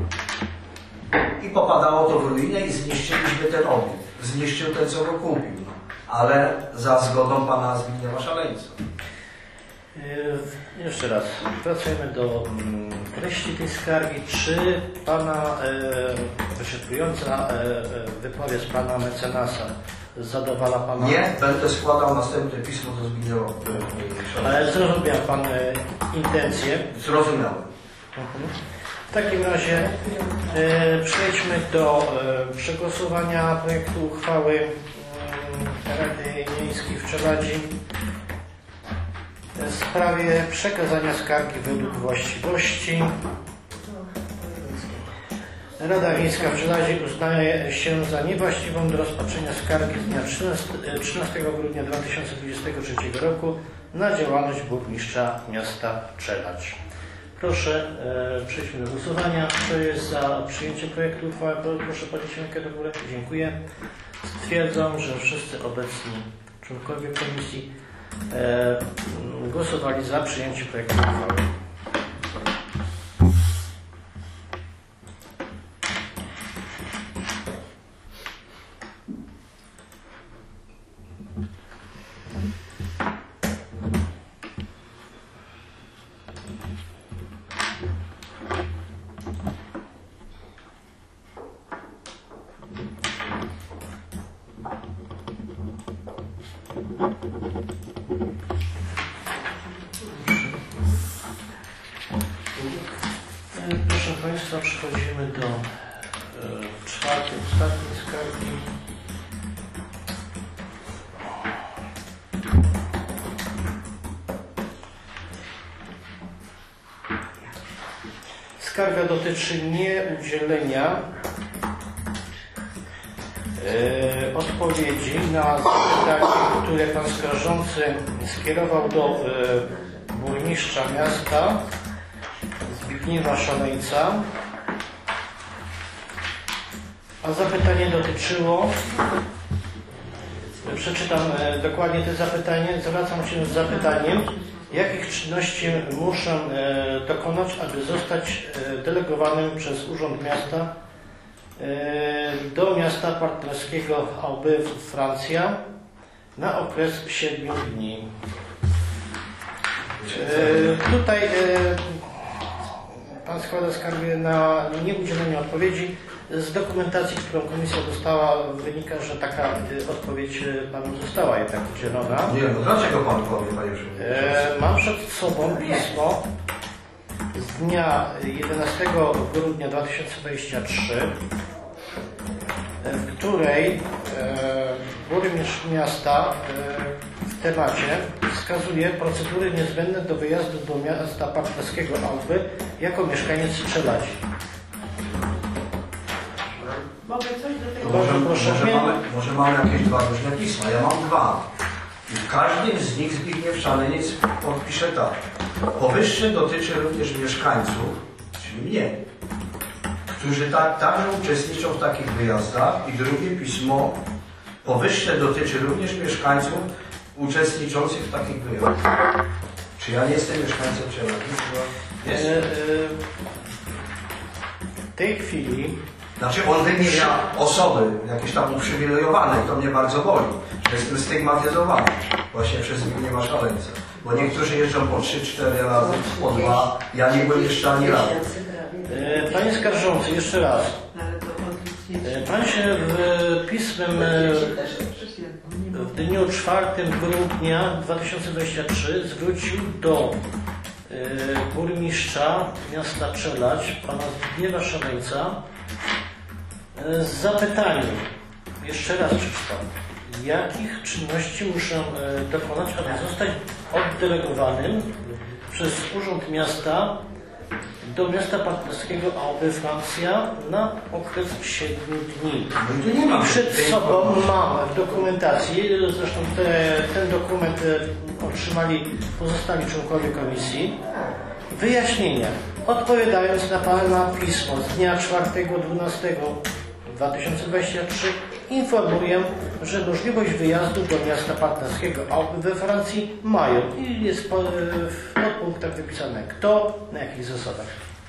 I popadało to w ruinę i zniszczyliśmy ten obiekt. Zniszczył ten, co go kupił. No. Ale za zgodą pana Zbigniewa Szaleńca. E, Jeszcze raz, wracajmy do mm, treści tej skargi. Czy Pana e, wyczerpująca e, wypowiedź Pana mecenasa zadowala Pana? Nie, będę składał następne pismo do Zbigniewa. Ale zrozumiał Pan e, intencje? Zrozumiałem. Mhm. W takim razie e, przejdźmy do e, przegłosowania projektu uchwały e, Rady Miejskiej w Czeladzi w sprawie przekazania skargi według właściwości. Rada Miejska w Czeladzi uznaje się za niewłaściwą do rozpatrzenia skargi z dnia trzynastego grudnia dwa tysiące dwudziestego trzeciego roku na działalność burmistrza miasta Czeladź. Proszę, e, przejdźmy do głosowania. Kto jest za przyjęciem projektu uchwały? Proszę podnieść rękę do góry. Dziękuję. Stwierdzam, że wszyscy obecni członkowie komisji e, głosowali za przyjęciem projektu uchwały. Proszę Państwa, przechodzimy do e, czwartej, ostatniej skargi. Skarga dotyczy nieudzielenia e, odpowiedzi na zapytanie, które Pan skarżący skierował do e, burmistrza miasta Zbigniewa Szalejca, a zapytanie dotyczyło, przeczytam e, dokładnie te zapytanie, zwracam się z zapytaniem, jakich czynności muszę e, dokonać, aby zostać e, delegowanym przez Urząd Miasta e, do miasta partnerskiego Aube Francja na okres siedmiu dni. E, tutaj e, Pan składa skargę na nieudzielenie odpowiedzi. Z dokumentacji, którą komisja dostała, wynika, że taka odpowiedź Panu została jednak udzielona. Nie, no dlaczego Pan powie, Panie Przewodniczący? E, mam przed sobą pismo z dnia jedenastego grudnia dwa tysiące dwudziestego trzeciego, w której e, burmistrz miasta e, w temacie wskazuje procedury niezbędne do wyjazdu do miasta partnerskiego Auby jako mieszkaniec Czeladzi. Mogę coś do tego? To może, proszę, może, nie. mamy, może mamy jakieś dwa różne pisma. Ja mam dwa. I w każdym z nich Zbigniew Szaleniec podpisze tak. Powyższe dotyczy również mieszkańców, czyli mnie, którzy tak, także uczestniczą w takich wyjazdach. I drugie pismo. Powyższe dotyczy również mieszkańców uczestniczących w takich wyjazdach. Czy ja nie jestem mieszkańcem Czeladzi? E, e, w tej chwili Znaczy on wymienia osoby jakieś tam uprzywilejowane i to mnie bardzo boli, że jestem stygmatyzowany właśnie przez Zbigniewa Szaleńca. Bo niektórzy jeżdżą po trzy cztery razy, po dwa, ja nie byłem jeszcze ani razu. E, Panie skarżący, jeszcze raz. Ale to odlicznie. E, Pan się w pismem e, w dniu czwartego grudnia dwa tysiące dwudziestego trzeciego zwrócił do e, burmistrza miasta Czeladź, pana Zbigniewa Szaleńca, e, z zapytaniem, jeszcze raz przeczytam, jakich czynności muszę e, dokonać, aby zostać oddelegowanym przez Urząd Miasta do miasta partnerskiego Aube Francja na okres siedmiu dni. No i tu nie mam Przed tej sobą informacji. mam w dokumentacji, zresztą te, ten dokument e, otrzymali pozostali członkowie komisji, wyjaśnienia. Odpowiadając na Pana pismo z dnia czwartego dwunastego dwa tysiące dwudziestego trzeciego informuję, że możliwość wyjazdu do miasta partnerskiego Aube we Francji mają i jest po, w podpunktach wypisane kto, na jakich zasadach.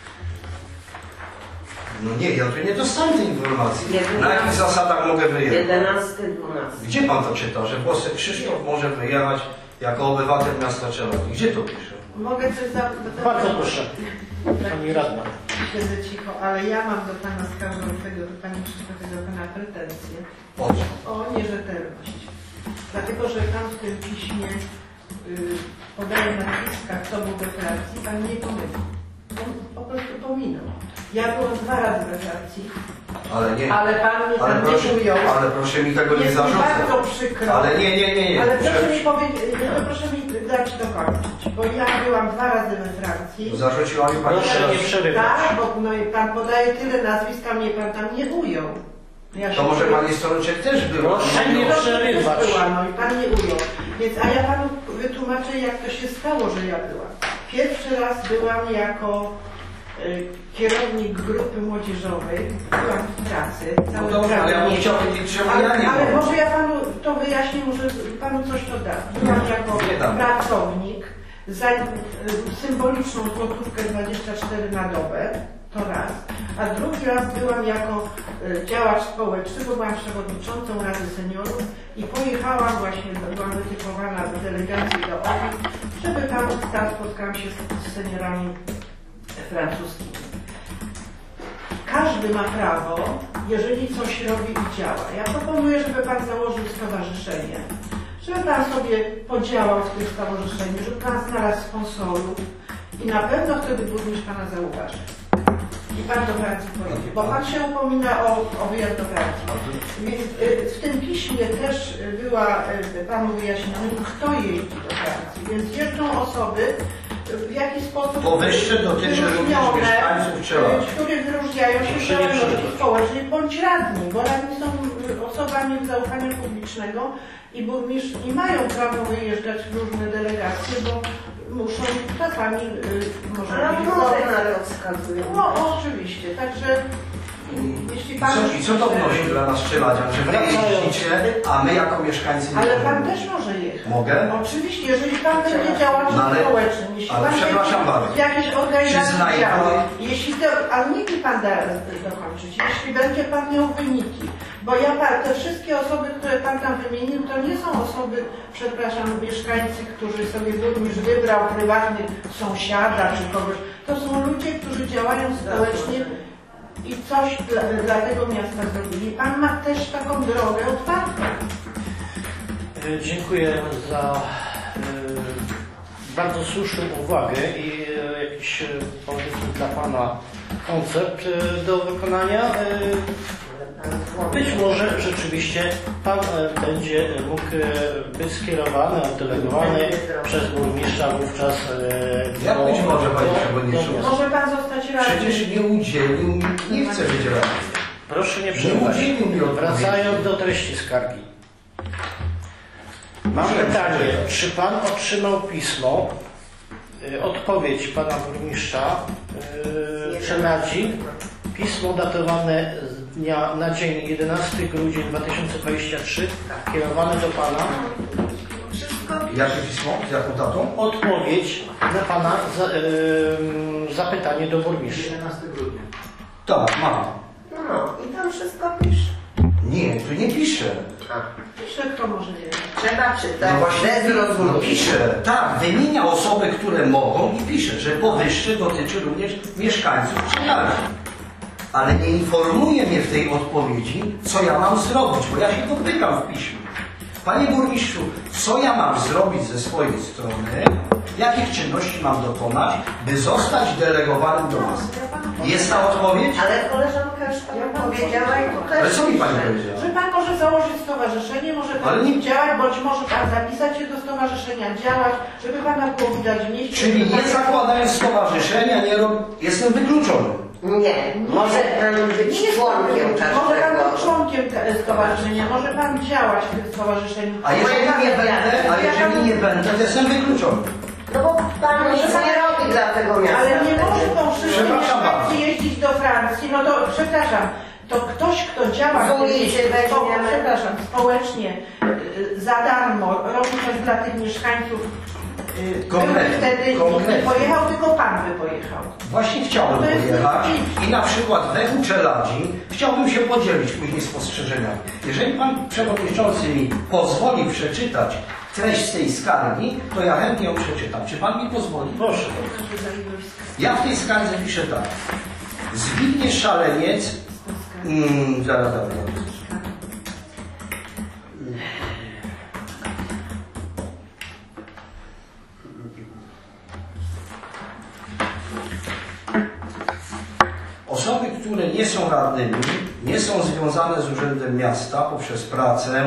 No nie, ja tu nie dostałem tej informacji. Jedenasty. Na jakich zasadach mogę wyjechać? jedenasty dwunasty. Gdzie pan to czyta, że włosy Krzysztof może wyjechać jako obywatel miasta Czeladnik. Gdzie to pisze? Mogę coś za... Bardzo proszę, pani radna. Siedzę cicho, ale ja mam do pana skarbowego, do pani Krzysztofa, do pana pretensje O co? o nierzetelność. Dlatego, że tam w tym piśmie y, podaje nazwiska, kto był w deklaracji, pan nie pomylił. On po prostu pominął. Ja byłam dwa razy w deklaracji, Ale nie. ale pan mnie Ale tam proszę, nie ujął. ale proszę mi tego nie Jest mi zarzucać. bardzo przykro. Ale nie, nie, nie, nie. Ale proszę Prze- mi powiedzieć, to proszę mi dać dokończyć, bo ja byłam dwa razy we Francji. Zarzuciła mi pani Proszę teraz. nie przerywać. Tak, bo no, i pan podaje tyle nazwisk, a mnie pan tam nie ujął. Ja To się może czuję- pani Stolczyk też była. Proszę nie No, przerywać. też byłam, no i pan nie ujął. Więc, a ja panu wytłumaczę, jak to się stało, że ja byłam. Pierwszy raz byłam jako y, kierownik grupy młodzieżowej, byłam w pracy. No cały dobra, ale ja bym prawie. chciał wiedzieć, czemu Ale, ja nie ale byłem. może ja panu to wyjaśnię, może panu coś to da. Byłam jako Nie dam. pracownik za y, symboliczną złotówkę dwadzieścia cztery na dobę, to raz. A drugi raz byłam jako y, działacz społeczny, bo byłam przewodniczącą Rady Seniorów i pojechałam właśnie, byłam wytypowana do delegacji do O I, żeby tam, tam spotkałam się z, z seniorami francuskimi. Każdy ma prawo, jeżeli coś robi i działa. Ja proponuję, żeby pan założył stowarzyszenie, żeby pan sobie podziałał w tym stowarzyszeniu, żeby pan znalazł sponsorów i na pewno wtedy burmistrz pana zauważy. I pan do Francji pojedzie, bo pan się upomina o, o wyjazd do Francji. Więc y, w tym piśmie też była y, panu wyjaśnione, kto jeździ do Francji. Więc jeżdżą osoby, w jaki sposób Powyższe dotyczy również wyróżnione, mieszkańców Czeladnik. y, które wyróżniają się w Proszę nie działalności przerywać. społecznej bądź radni, bo radni są y, osobami zaufania publicznego i burmistrz nie mają prawa wyjeżdżać w różne delegacje, bo muszą czasami y, może Ale być może wolne. na to wskazuje. No oczywiście, także y, jeśli I pan... co, I co to wnosi dla nas Czeladzian, że wy jeździcie, a my jako mieszkańcy nie Ale pan możemy? też może jechać. Mogę? Oczywiście, jeżeli pan będzie działaczem No ale- społecznym, jeśli ale pan przepraszam będzie bardzo. w jakiejś organizacji Czy znajduje- działa, jeśli to, ale niech mi pan da dokończyć, jeśli będzie pan miał wyniki, bo ja pan, te wszystkie osoby, które pan tam wymienił, to nie są osoby, przepraszam, mieszkańcy, którzy sobie burmistrz wybrał prywatnych sąsiada czy kogoś. To są ludzie, którzy działają społecznie i coś dla, dla tego miasta zrobili. Pan ma też taką drogę otwartą. E, Dziękuję za e, bardzo słuszną uwagę i e, jakiś, e, powiedzmy, dla Pana koncept e, do wykonania. E, Być może rzeczywiście Pan e, będzie mógł e, być skierowany, oddelegowany przez burmistrza wówczas e, Jak być może, Panie do- Przewodniczący? do miasta. Może pan zostać radnym. Przecież nie udzielił mi, nie chce być radnym. Proszę nie Nie przerywać. udzielił mi odpowiedzi. Wracając do treści skargi. Mam Muszę pytanie, przeczytać. czy Pan otrzymał pismo, y, odpowiedź Pana Burmistrza y, Czeladzi, pismo datowane z dnia na dzień jedenastego grudnia dwa tysiące dwudziestego trzeciego, kierowane do Pana, Jakie pismo? Z jaką datą? odpowiedź na Pana za, y, zapytanie do burmistrza. jedenastego grudnia. Tak, mam. No i tam wszystko pisze. Nie, tu nie pisze. Pisze, kto może nie. Trzeba czytać No właśnie, bez no rozumienia. pisze, tak, wymienia osoby, które mogą i pisze, że powyższe dotyczy również mieszkańców Czeladzi. Ale nie informuje mnie w tej odpowiedzi, co ja mam zrobić, bo ja się dopytam w piśmie. Panie burmistrzu, co ja mam zrobić ze swojej strony, jakich czynności mam dokonać, by zostać delegowanym do nas? Jest ta odpowiedź? Ale koleżanka już panu powiedziała i to też Ale co mi pani pisze. powiedziała? Że pan może założyć stowarzyszenie, może pan Ale nie- działać, bądź może pan zapisać się do stowarzyszenia, działać, żeby pana było widać w mieście. Czyli żeby nie pan- zakładając stowarzyszenia, nie rob... jestem wykluczony. Nie, może pan być Nie jest członkiem pan, może pan być każdego. członkiem te- stowarzyszenia, może pan działać w tym stowarzyszeniu. A jeżeli Może pan- nie będę, a jeżeli nie będę, to jestem wykluczony. No bo pan nic nie robi dla tego miasta. Ale nie może tą wszystkim Przepraszam mieszkańcy bardzo. jeździć do Francji, no to przepraszam, to ktoś, kto działa Z ulicy spo- weźmiemy. przepraszam, społecznie, y, za darmo, robi coś dla tych mieszkańców, y, Konkretnie, by wtedy nikt nie konkretnie. pojechał, tylko pan by pojechał. Właśnie chciałbym No to jest pojechać nic. i na przykład w Echu Czeladzi chciałbym się podzielić później spostrzeżeniami. Jeżeli pan przewodniczący mi pozwoli przeczytać treść tej skargi, to ja chętnie ją przeczytam. Czy pan mi pozwoli? Proszę. Ja w tej skardze piszę tak. Zbigniew Szaleniec. Mm, zaraz, zaraz. Osoby, które nie są radnymi, nie są związane z Urzędem Miasta poprzez pracę,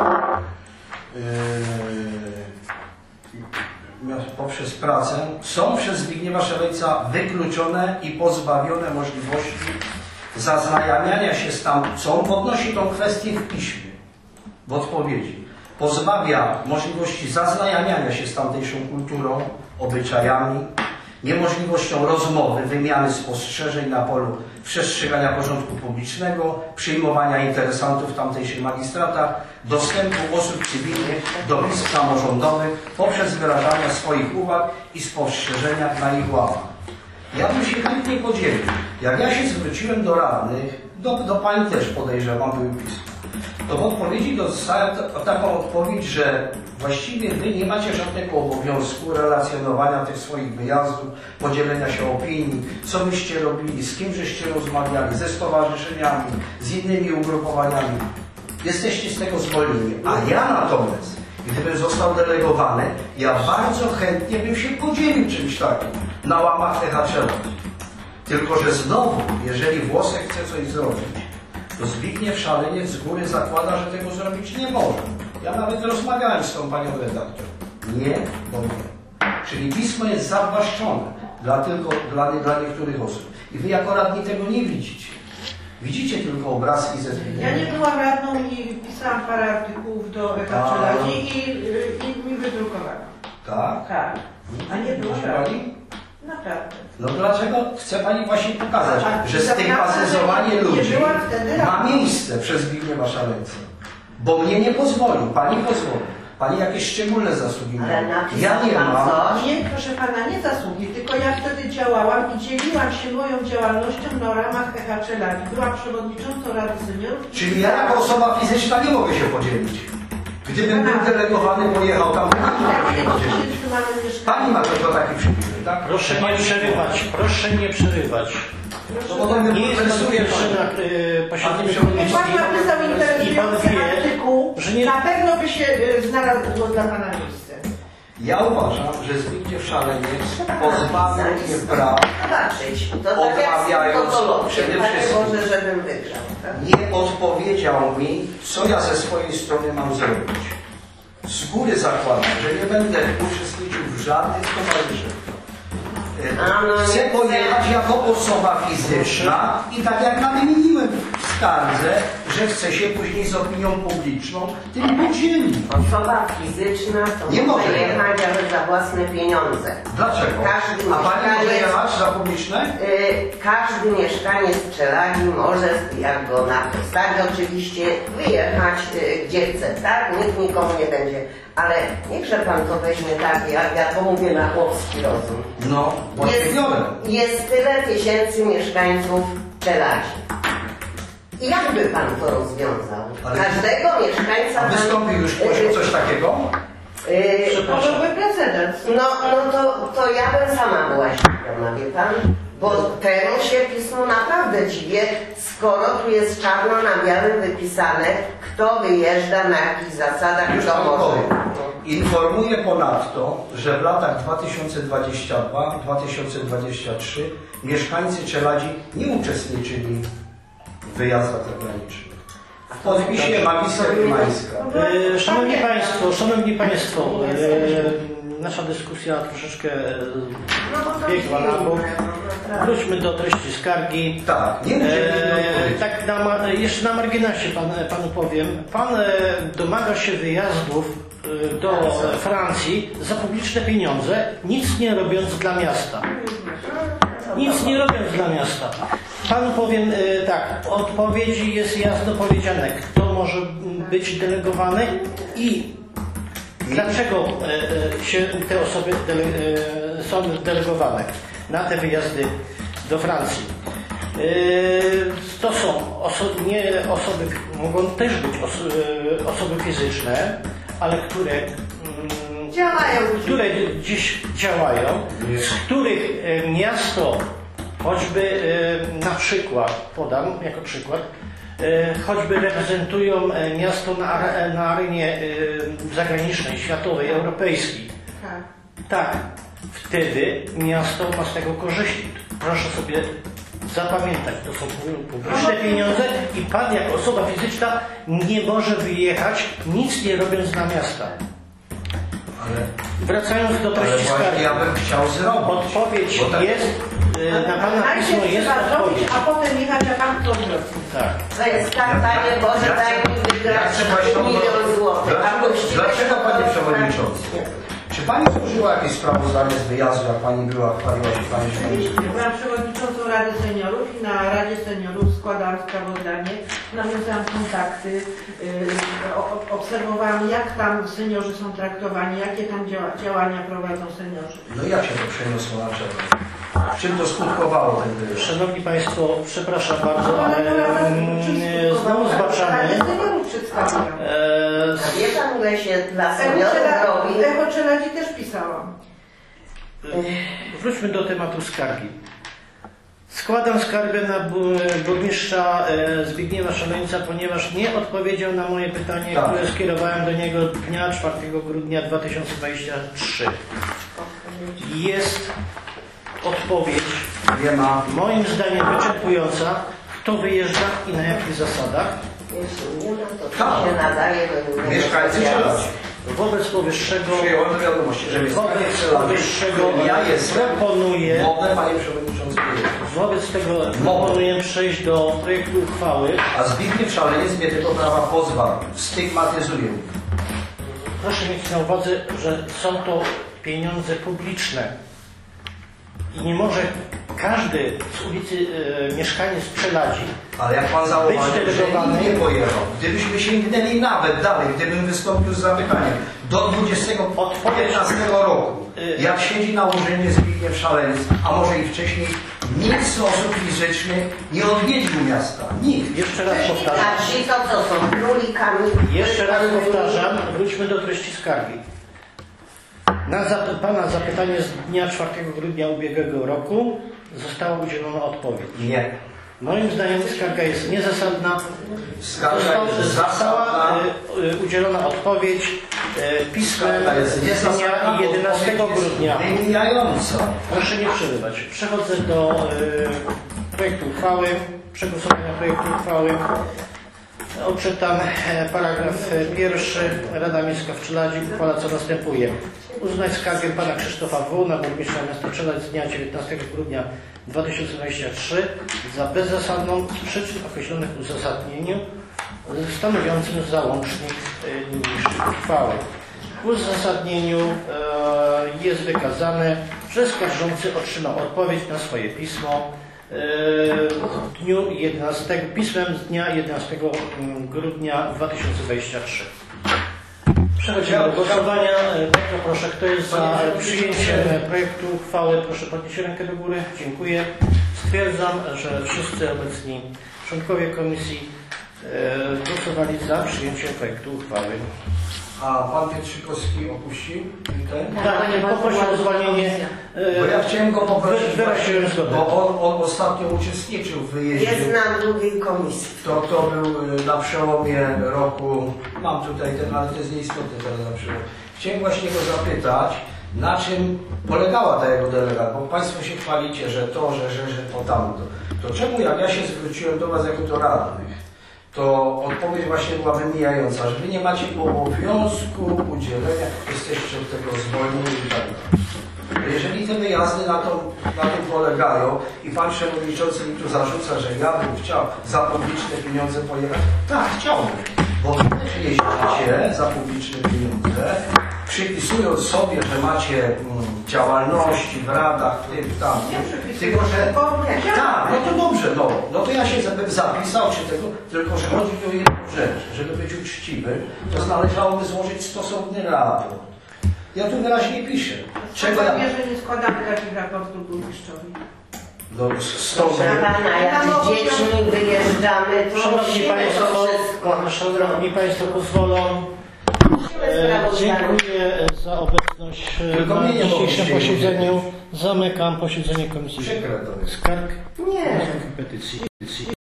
yy, poprzez pracę, są przez Zbigniewa Szaleńca wykluczone i pozbawione możliwości zaznajamiania się z tamtą. Podnosi tą kwestię w piśmie, w odpowiedzi. Pozbawia możliwości zaznajamiania się z tamtejszą kulturą, obyczajami, niemożliwością rozmowy, wymiany spostrzeżeń na polu przestrzegania porządku publicznego, przyjmowania interesantów w tamtejszych magistratach, dostępu osób cywilnych do izb samorządowych poprzez wyrażanie swoich uwag i spostrzeżenia na ich łamach. Ja bym się chętnie podzielił. Jak ja się zwróciłem do radnych, do, do pań też podejrzewam, były pismo, to w odpowiedzi dostałem taką odpowiedź, że właściwie wy nie macie żadnego obowiązku relacjonowania tych swoich wyjazdów, podzielenia się opinii, co byście robili, z kim żeście rozmawiali, ze stowarzyszeniami, z innymi ugrupowaniami. Jesteście z tego zwolnieni. A ja natomiast, gdybym został delegowany, ja bardzo chętnie bym się podzielił czymś takim na łamach T H C. Tylko że znowu, jeżeli Włosek chce coś zrobić, to Zbigniew Szaleniec z góry zakłada, że tego zrobić nie może. Ja nawet rozmawiałem z tą panią redaktor. Nie, bo nie. Czyli pismo jest zawłaszczone dla, tylko, dla, dla niektórych osób. I wy jako radni tego nie widzicie. Widzicie tylko obrazki ze Zbigniewa. Ja nie byłam radną i pisałam parę artykułów do Etatczelagi i, i mi wydrukowano. Tak? Tak. A nie byłam Widzi pani? Naprawdę. No dlaczego chce pani właśnie pokazać, A, że stygmatyzowanie nie ludzi byłam wtedy ma radną. miejsce przez Zbigniewa Szaleńca? Bo mnie nie pozwolił, pani pozwoli. Pani jakieś szczególne zasługi Ale ma. napisał Ja nie pan mam. coś? Nie, proszę pana, nie zasługi, tylko ja wtedy działałam i dzieliłam się moją działalnością na ramach Etatczelagi. Byłam przewodniczącą Rady Seniorów. Czyli ja jako osoba fizyczna nie mogę się podzielić. Gdybym był delegowany, pojechał tam, to nie mogę się podzielić. Pani ma tylko taki przywilej, tak? Proszę nie przerywać, proszę nie przerywać. No bo to mnie Nie jest pan interesuje. pierwszy na y, posiedzeniu Jak komisji pan napisał i pan interesujący wie, artykuł, że nie... na pewno by się y, znalazło dla pana miejsce. Ja uważam, że Zbigniew Szaleniec pozbawił mnie praw, Zobaczyć. To tak jak z Odmawiając fotologiem. przede Panie wszystkim. Boże, żebym wygrał. Tak? nie odpowiedział mi, co ja ze swojej strony mam zrobić. Z góry zakładam, że nie będę uczestniczył w żadnych towarzyszeniach. Chcę pojechać jako osoba fizyczna i tak jak nadmieniłem w skardze, że chcę się później z opinią publiczną tym podzielić. Osoba fizyczna to Nie może może. jechać nawet za własne pieniądze. Dlaczego? Każdy A pani może mieszkaniec- jechać za publiczne? Y, każdy mieszkaniec Strzelagi może, jak go na podstawie oczywiście, wyjechać y, gdzie chce, tak? Nikt nikomu nie będzie. Ale niechże pan to weźmie tak, ja, ja to mówię na chłopski rozum. No, właśnie Jest, biorę. jest tyle tysięcy mieszkańców Strzelagi. I jakby pan to rozwiązał? Ale- Każdego mieszkańca... A pan- wystąpił już ktoś o coś takiego? y, To byłby precedens. No, no to, to ja bym sama była zdziwiona, wie pan? Bo temu się pismu naprawdę dziwię, skoro tu jest czarno na białym wypisane, kto wyjeżdża, na jakich zasadach, Już kto pan może. powiem. Informuję ponadto, że w latach dwa tysiące dwudziestym drugim do dwa tysiące dwudziestego trzeciego mieszkańcy Czeladzi nie uczestniczyli w wyjazdach zagranicznych. W podpisie magister Mańska. E, Szanowni Państwo, Szanowni Państwo, e, nasza dyskusja troszeczkę No bo to biegła na bok. tak. Wróćmy do treści skargi. Tak, nie udzielił E, odpowiedzi. tak na, ma- jeszcze na marginesie pan, panu powiem. Pan e, domaga się wyjazdów e, do Francji za publiczne pieniądze, nic nie robiąc dla miasta. Nic nie robiąc dla miasta. Panu powiem e, tak, w odpowiedzi jest jasno powiedziane, kto może m, być delegowany i dlaczego e, e, się te osoby dele, e, są delegowane na te wyjazdy do Francji. E, to są osoby, nie osoby, mogą też być oso, e, osoby fizyczne, ale które mm, Działają. które dziś działają, z których e, miasto choćby e, na przykład, podam jako przykład, e, choćby reprezentują e, miasto na, are- na arenie e, zagranicznej, światowej, europejskiej. Tak. Tak, wtedy miasto ma z tego korzyści. Proszę sobie zapamiętać, to są publiczne pieniądze i pan jako osoba fizyczna nie może wyjechać, nic nie robiąc na miasta. Ale, Wracając do ale treści właśnie skargi. ja bym chciał zrobić. Odpowiedź Bo tak- jest, y, na pana pismo Najpierw jest trzeba zrobić, odpowiedź. a potem jechać, a pan to zrobi. Tak. To jest tak, Panie Boże, daj mi wygrać Ja chcę właśnie milion złotych. A Dlaczego, puściłeś dlaczego to Panie do- Przewodniczący? Czy Pani złożyła jakieś sprawozdanie z wyjazdu, jak Pani była, chwaliła się Pani Oczywiście, byłam przewodniczącą Rady Seniorów i na Radzie Seniorów składałam sprawozdanie, nawiązałam kontakty, yy, o- obserwowałam, jak tam seniorzy są traktowani, jakie tam działa, działania prowadzą seniorzy. No i jak się to przeniosło na czele? Czym to skutkowało ten wyjazd? Szanowni Państwo, przepraszam bardzo, No, ale ale to razem mm, czym znowu skutkowało? zbaczamy. Radę Seniorów przedstawiłam. E, A wie Pan, ile się dla Echo seniorów Czela- robi? Echo Czeladzi też pisałam. Wróćmy do tematu skargi. Składam skargę na bu- burmistrza e, Zbigniewa Szaleńca, ponieważ nie odpowiedział na moje pytanie, Tak. które skierowałem do niego dnia czwartego grudnia dwa tysiące dwudziestego trzeciego. Jest odpowiedź, Nie ma. moim zdaniem wyczerpująca, kto wyjeżdża i na jakich zasadach. Jeśli nie ma, to Tak. to się nadaje do innego Mieszkańcy specjalisty. Czeladzi. Wobec powyższego, Przyjąłem do wiadomości, że wobec mieszkańcy powyższego ja jestem. proponuję, Mogę, Panie Przewodniczący, powiedzieć. wobec tego proponuję przejść do projektu uchwały. A Zbigniew Szaleniec mnie tego prawa pozbawił. Stygmatyzuje. Proszę mieć na uwadze, że są to pieniądze publiczne i nie może każdy z ulicy e, mieszkaniec Czeladzi. Ale jak Pan zauważył, Być że delegowany. nikt nie pojechał. Gdybyśmy sięgnęli nawet dalej, gdybym wystąpił z zapytaniem do dwudziestego piętnastego roku, Y- jak siedzi na urzędzie Zbigniew Szaleniec, a może i wcześniej, nikt z osób fizycznych nie odwiedził miasta. Nikt. Jeszcze raz powtarzam. Starsi to co są? Królikami. Jeszcze raz powtarzam, wróćmy do treści skargi. Na zap- Pana zapytanie z dnia czwartego grudnia ubiegłego roku została udzielona odpowiedź. Nie. Moim zdaniem skarga jest niezasadna. Skarga Została, jest została zasadna. e, e, udzielona odpowiedź e, pismem Skarga jest z niezasadna, dnia bo jedenastego odpowiedź jest grudnia. wymijająca. Proszę nie przerywać. Przechodzę do e, projektu uchwały, przegłosowania projektu uchwały. Odczytam e, paragraf e, pierwszy. Rada Miejska w Czeladzi uchwala co następuje. Uznać skargę pana Krzysztofa W. na burmistrza miasta Czeladź z dnia dziewiętnastego grudnia dwa tysiące dwudziestego trzeciego za bezzasadną z przyczyn określonych w uzasadnieniu stanowiącym załącznik e, niniejszej uchwały. W uzasadnieniu e, jest wykazane, że skarżący otrzymał odpowiedź na swoje pismo e, w dniu jedenastego, pismem z dnia jedenastego grudnia dwa tysiące dwudziestego trzeciego. Przechodzimy do głosowania. E, Bardzo proszę, kto jest za przyjęciem projektu uchwały, proszę podnieść rękę do góry. Dziękuję. Stwierdzam, że wszyscy obecni członkowie komisji e, głosowali za przyjęciem projektu uchwały. A Pan Pietrzykowski opuścił ten? Tak, poprosił o zwolnienie. Bo ja chciałem go poprosić, Wy- Wyraziłem właśnie, zgodę. bo on, on ostatnio uczestniczył w wyjeździe. Jest na drugiej komisji. To, to był y, na przełomie roku, mam tutaj ten, ale to jest nieistotne teraz na przełomie. Chciałem właśnie go zapytać, na czym polegała ta jego delegacja, bo Państwo się chwalicie, że to, że, że, że to tamto. To czemu jak ja się zwróciłem do Was jako do radnych, to odpowiedź właśnie była wymijająca, że Wy nie macie obowiązku udzielenia, jesteście od tego zwolnieni i tak dalej. Jeżeli te wyjazdy na, to, na tym polegają i Pan Przewodniczący mi tu zarzuca, że ja bym chciał za publiczne pieniądze pojechać, tak, chciałbym, bo Wy też jeździcie za publiczne pieniądze, przypisując sobie, że macie mm, działalności w radach, w tym, w tam, tylko że tak, no to dobrze, no, no to ja się bym zapisał czy tego, tylko że chodzi mi o jedną rzecz, żeby być uczciwy, to należałoby złożyć stosowny raport. Ja tu wyraźnie piszę. Czego ja... Wie, że nie składamy takich raportów burmistrzowi. No, z tą... Proszę pana, jak z dziećmi wyjeżdżamy, to Szanowni musimy to Państwo, wszystko. Szanowni Państwo pozwolą, Musimy E, sprawozdanie. Dziękuję za obecność e, Tylko na mnie nie dzisiejszym mogliście posiedzeniu. Zamykam posiedzenie Komisji Przykre to jest. Skarg Nie. i Petycji.